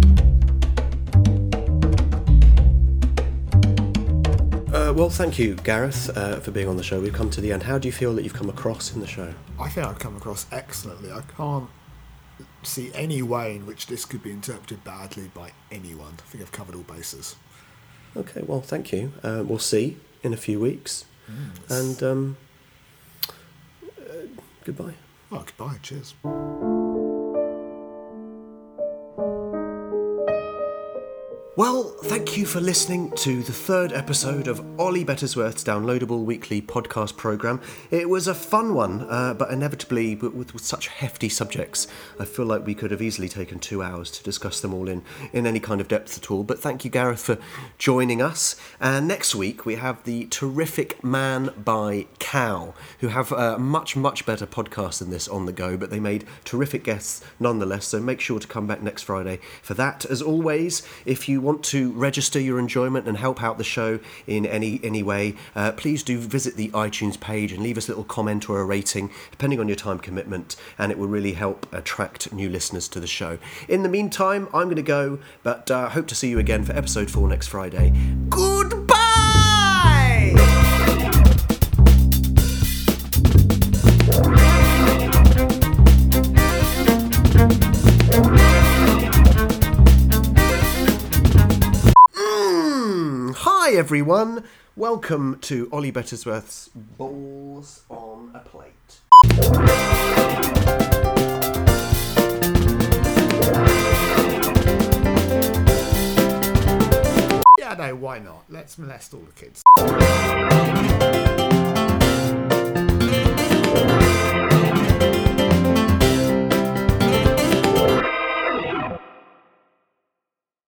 Uh, well, thank you, Gareth, uh, for being on the show. We've come to the end. How do you feel that you've come across in the show? I think I've come across excellently. I can't see any way in which this could be interpreted badly by anyone. I think I've covered all bases. Okay, well, thank you. Uh, we'll see in a few weeks. Mm, and um, uh, goodbye. Oh, goodbye. Cheers. Well, thank you for listening to the third episode of Ollie Bettersworth's downloadable weekly podcast programme. It was a fun one, uh, but inevitably, with, with, with such hefty subjects, I feel like we could have easily taken two hours to discuss them all in, in any kind of depth at all. But thank you, Gareth, for joining us. And next week, we have the terrific Man by Cow, who have a much, much better podcast than this on the go, but they made terrific guests nonetheless. So make sure to come back next Friday for that. As always, if you want to register your enjoyment and help out the show in any any way, uh, please do visit the iTunes page and leave us a little comment or a rating, depending on your time commitment, and it will really help attract new listeners to the show. In the meantime, I'm going to go, but uh, hope to see you again for episode four next Friday. Goodbye! Hi everyone, welcome to Ollie Bettersworth's Balls on a Plate. Yeah, no, why not? Let's molest all the kids.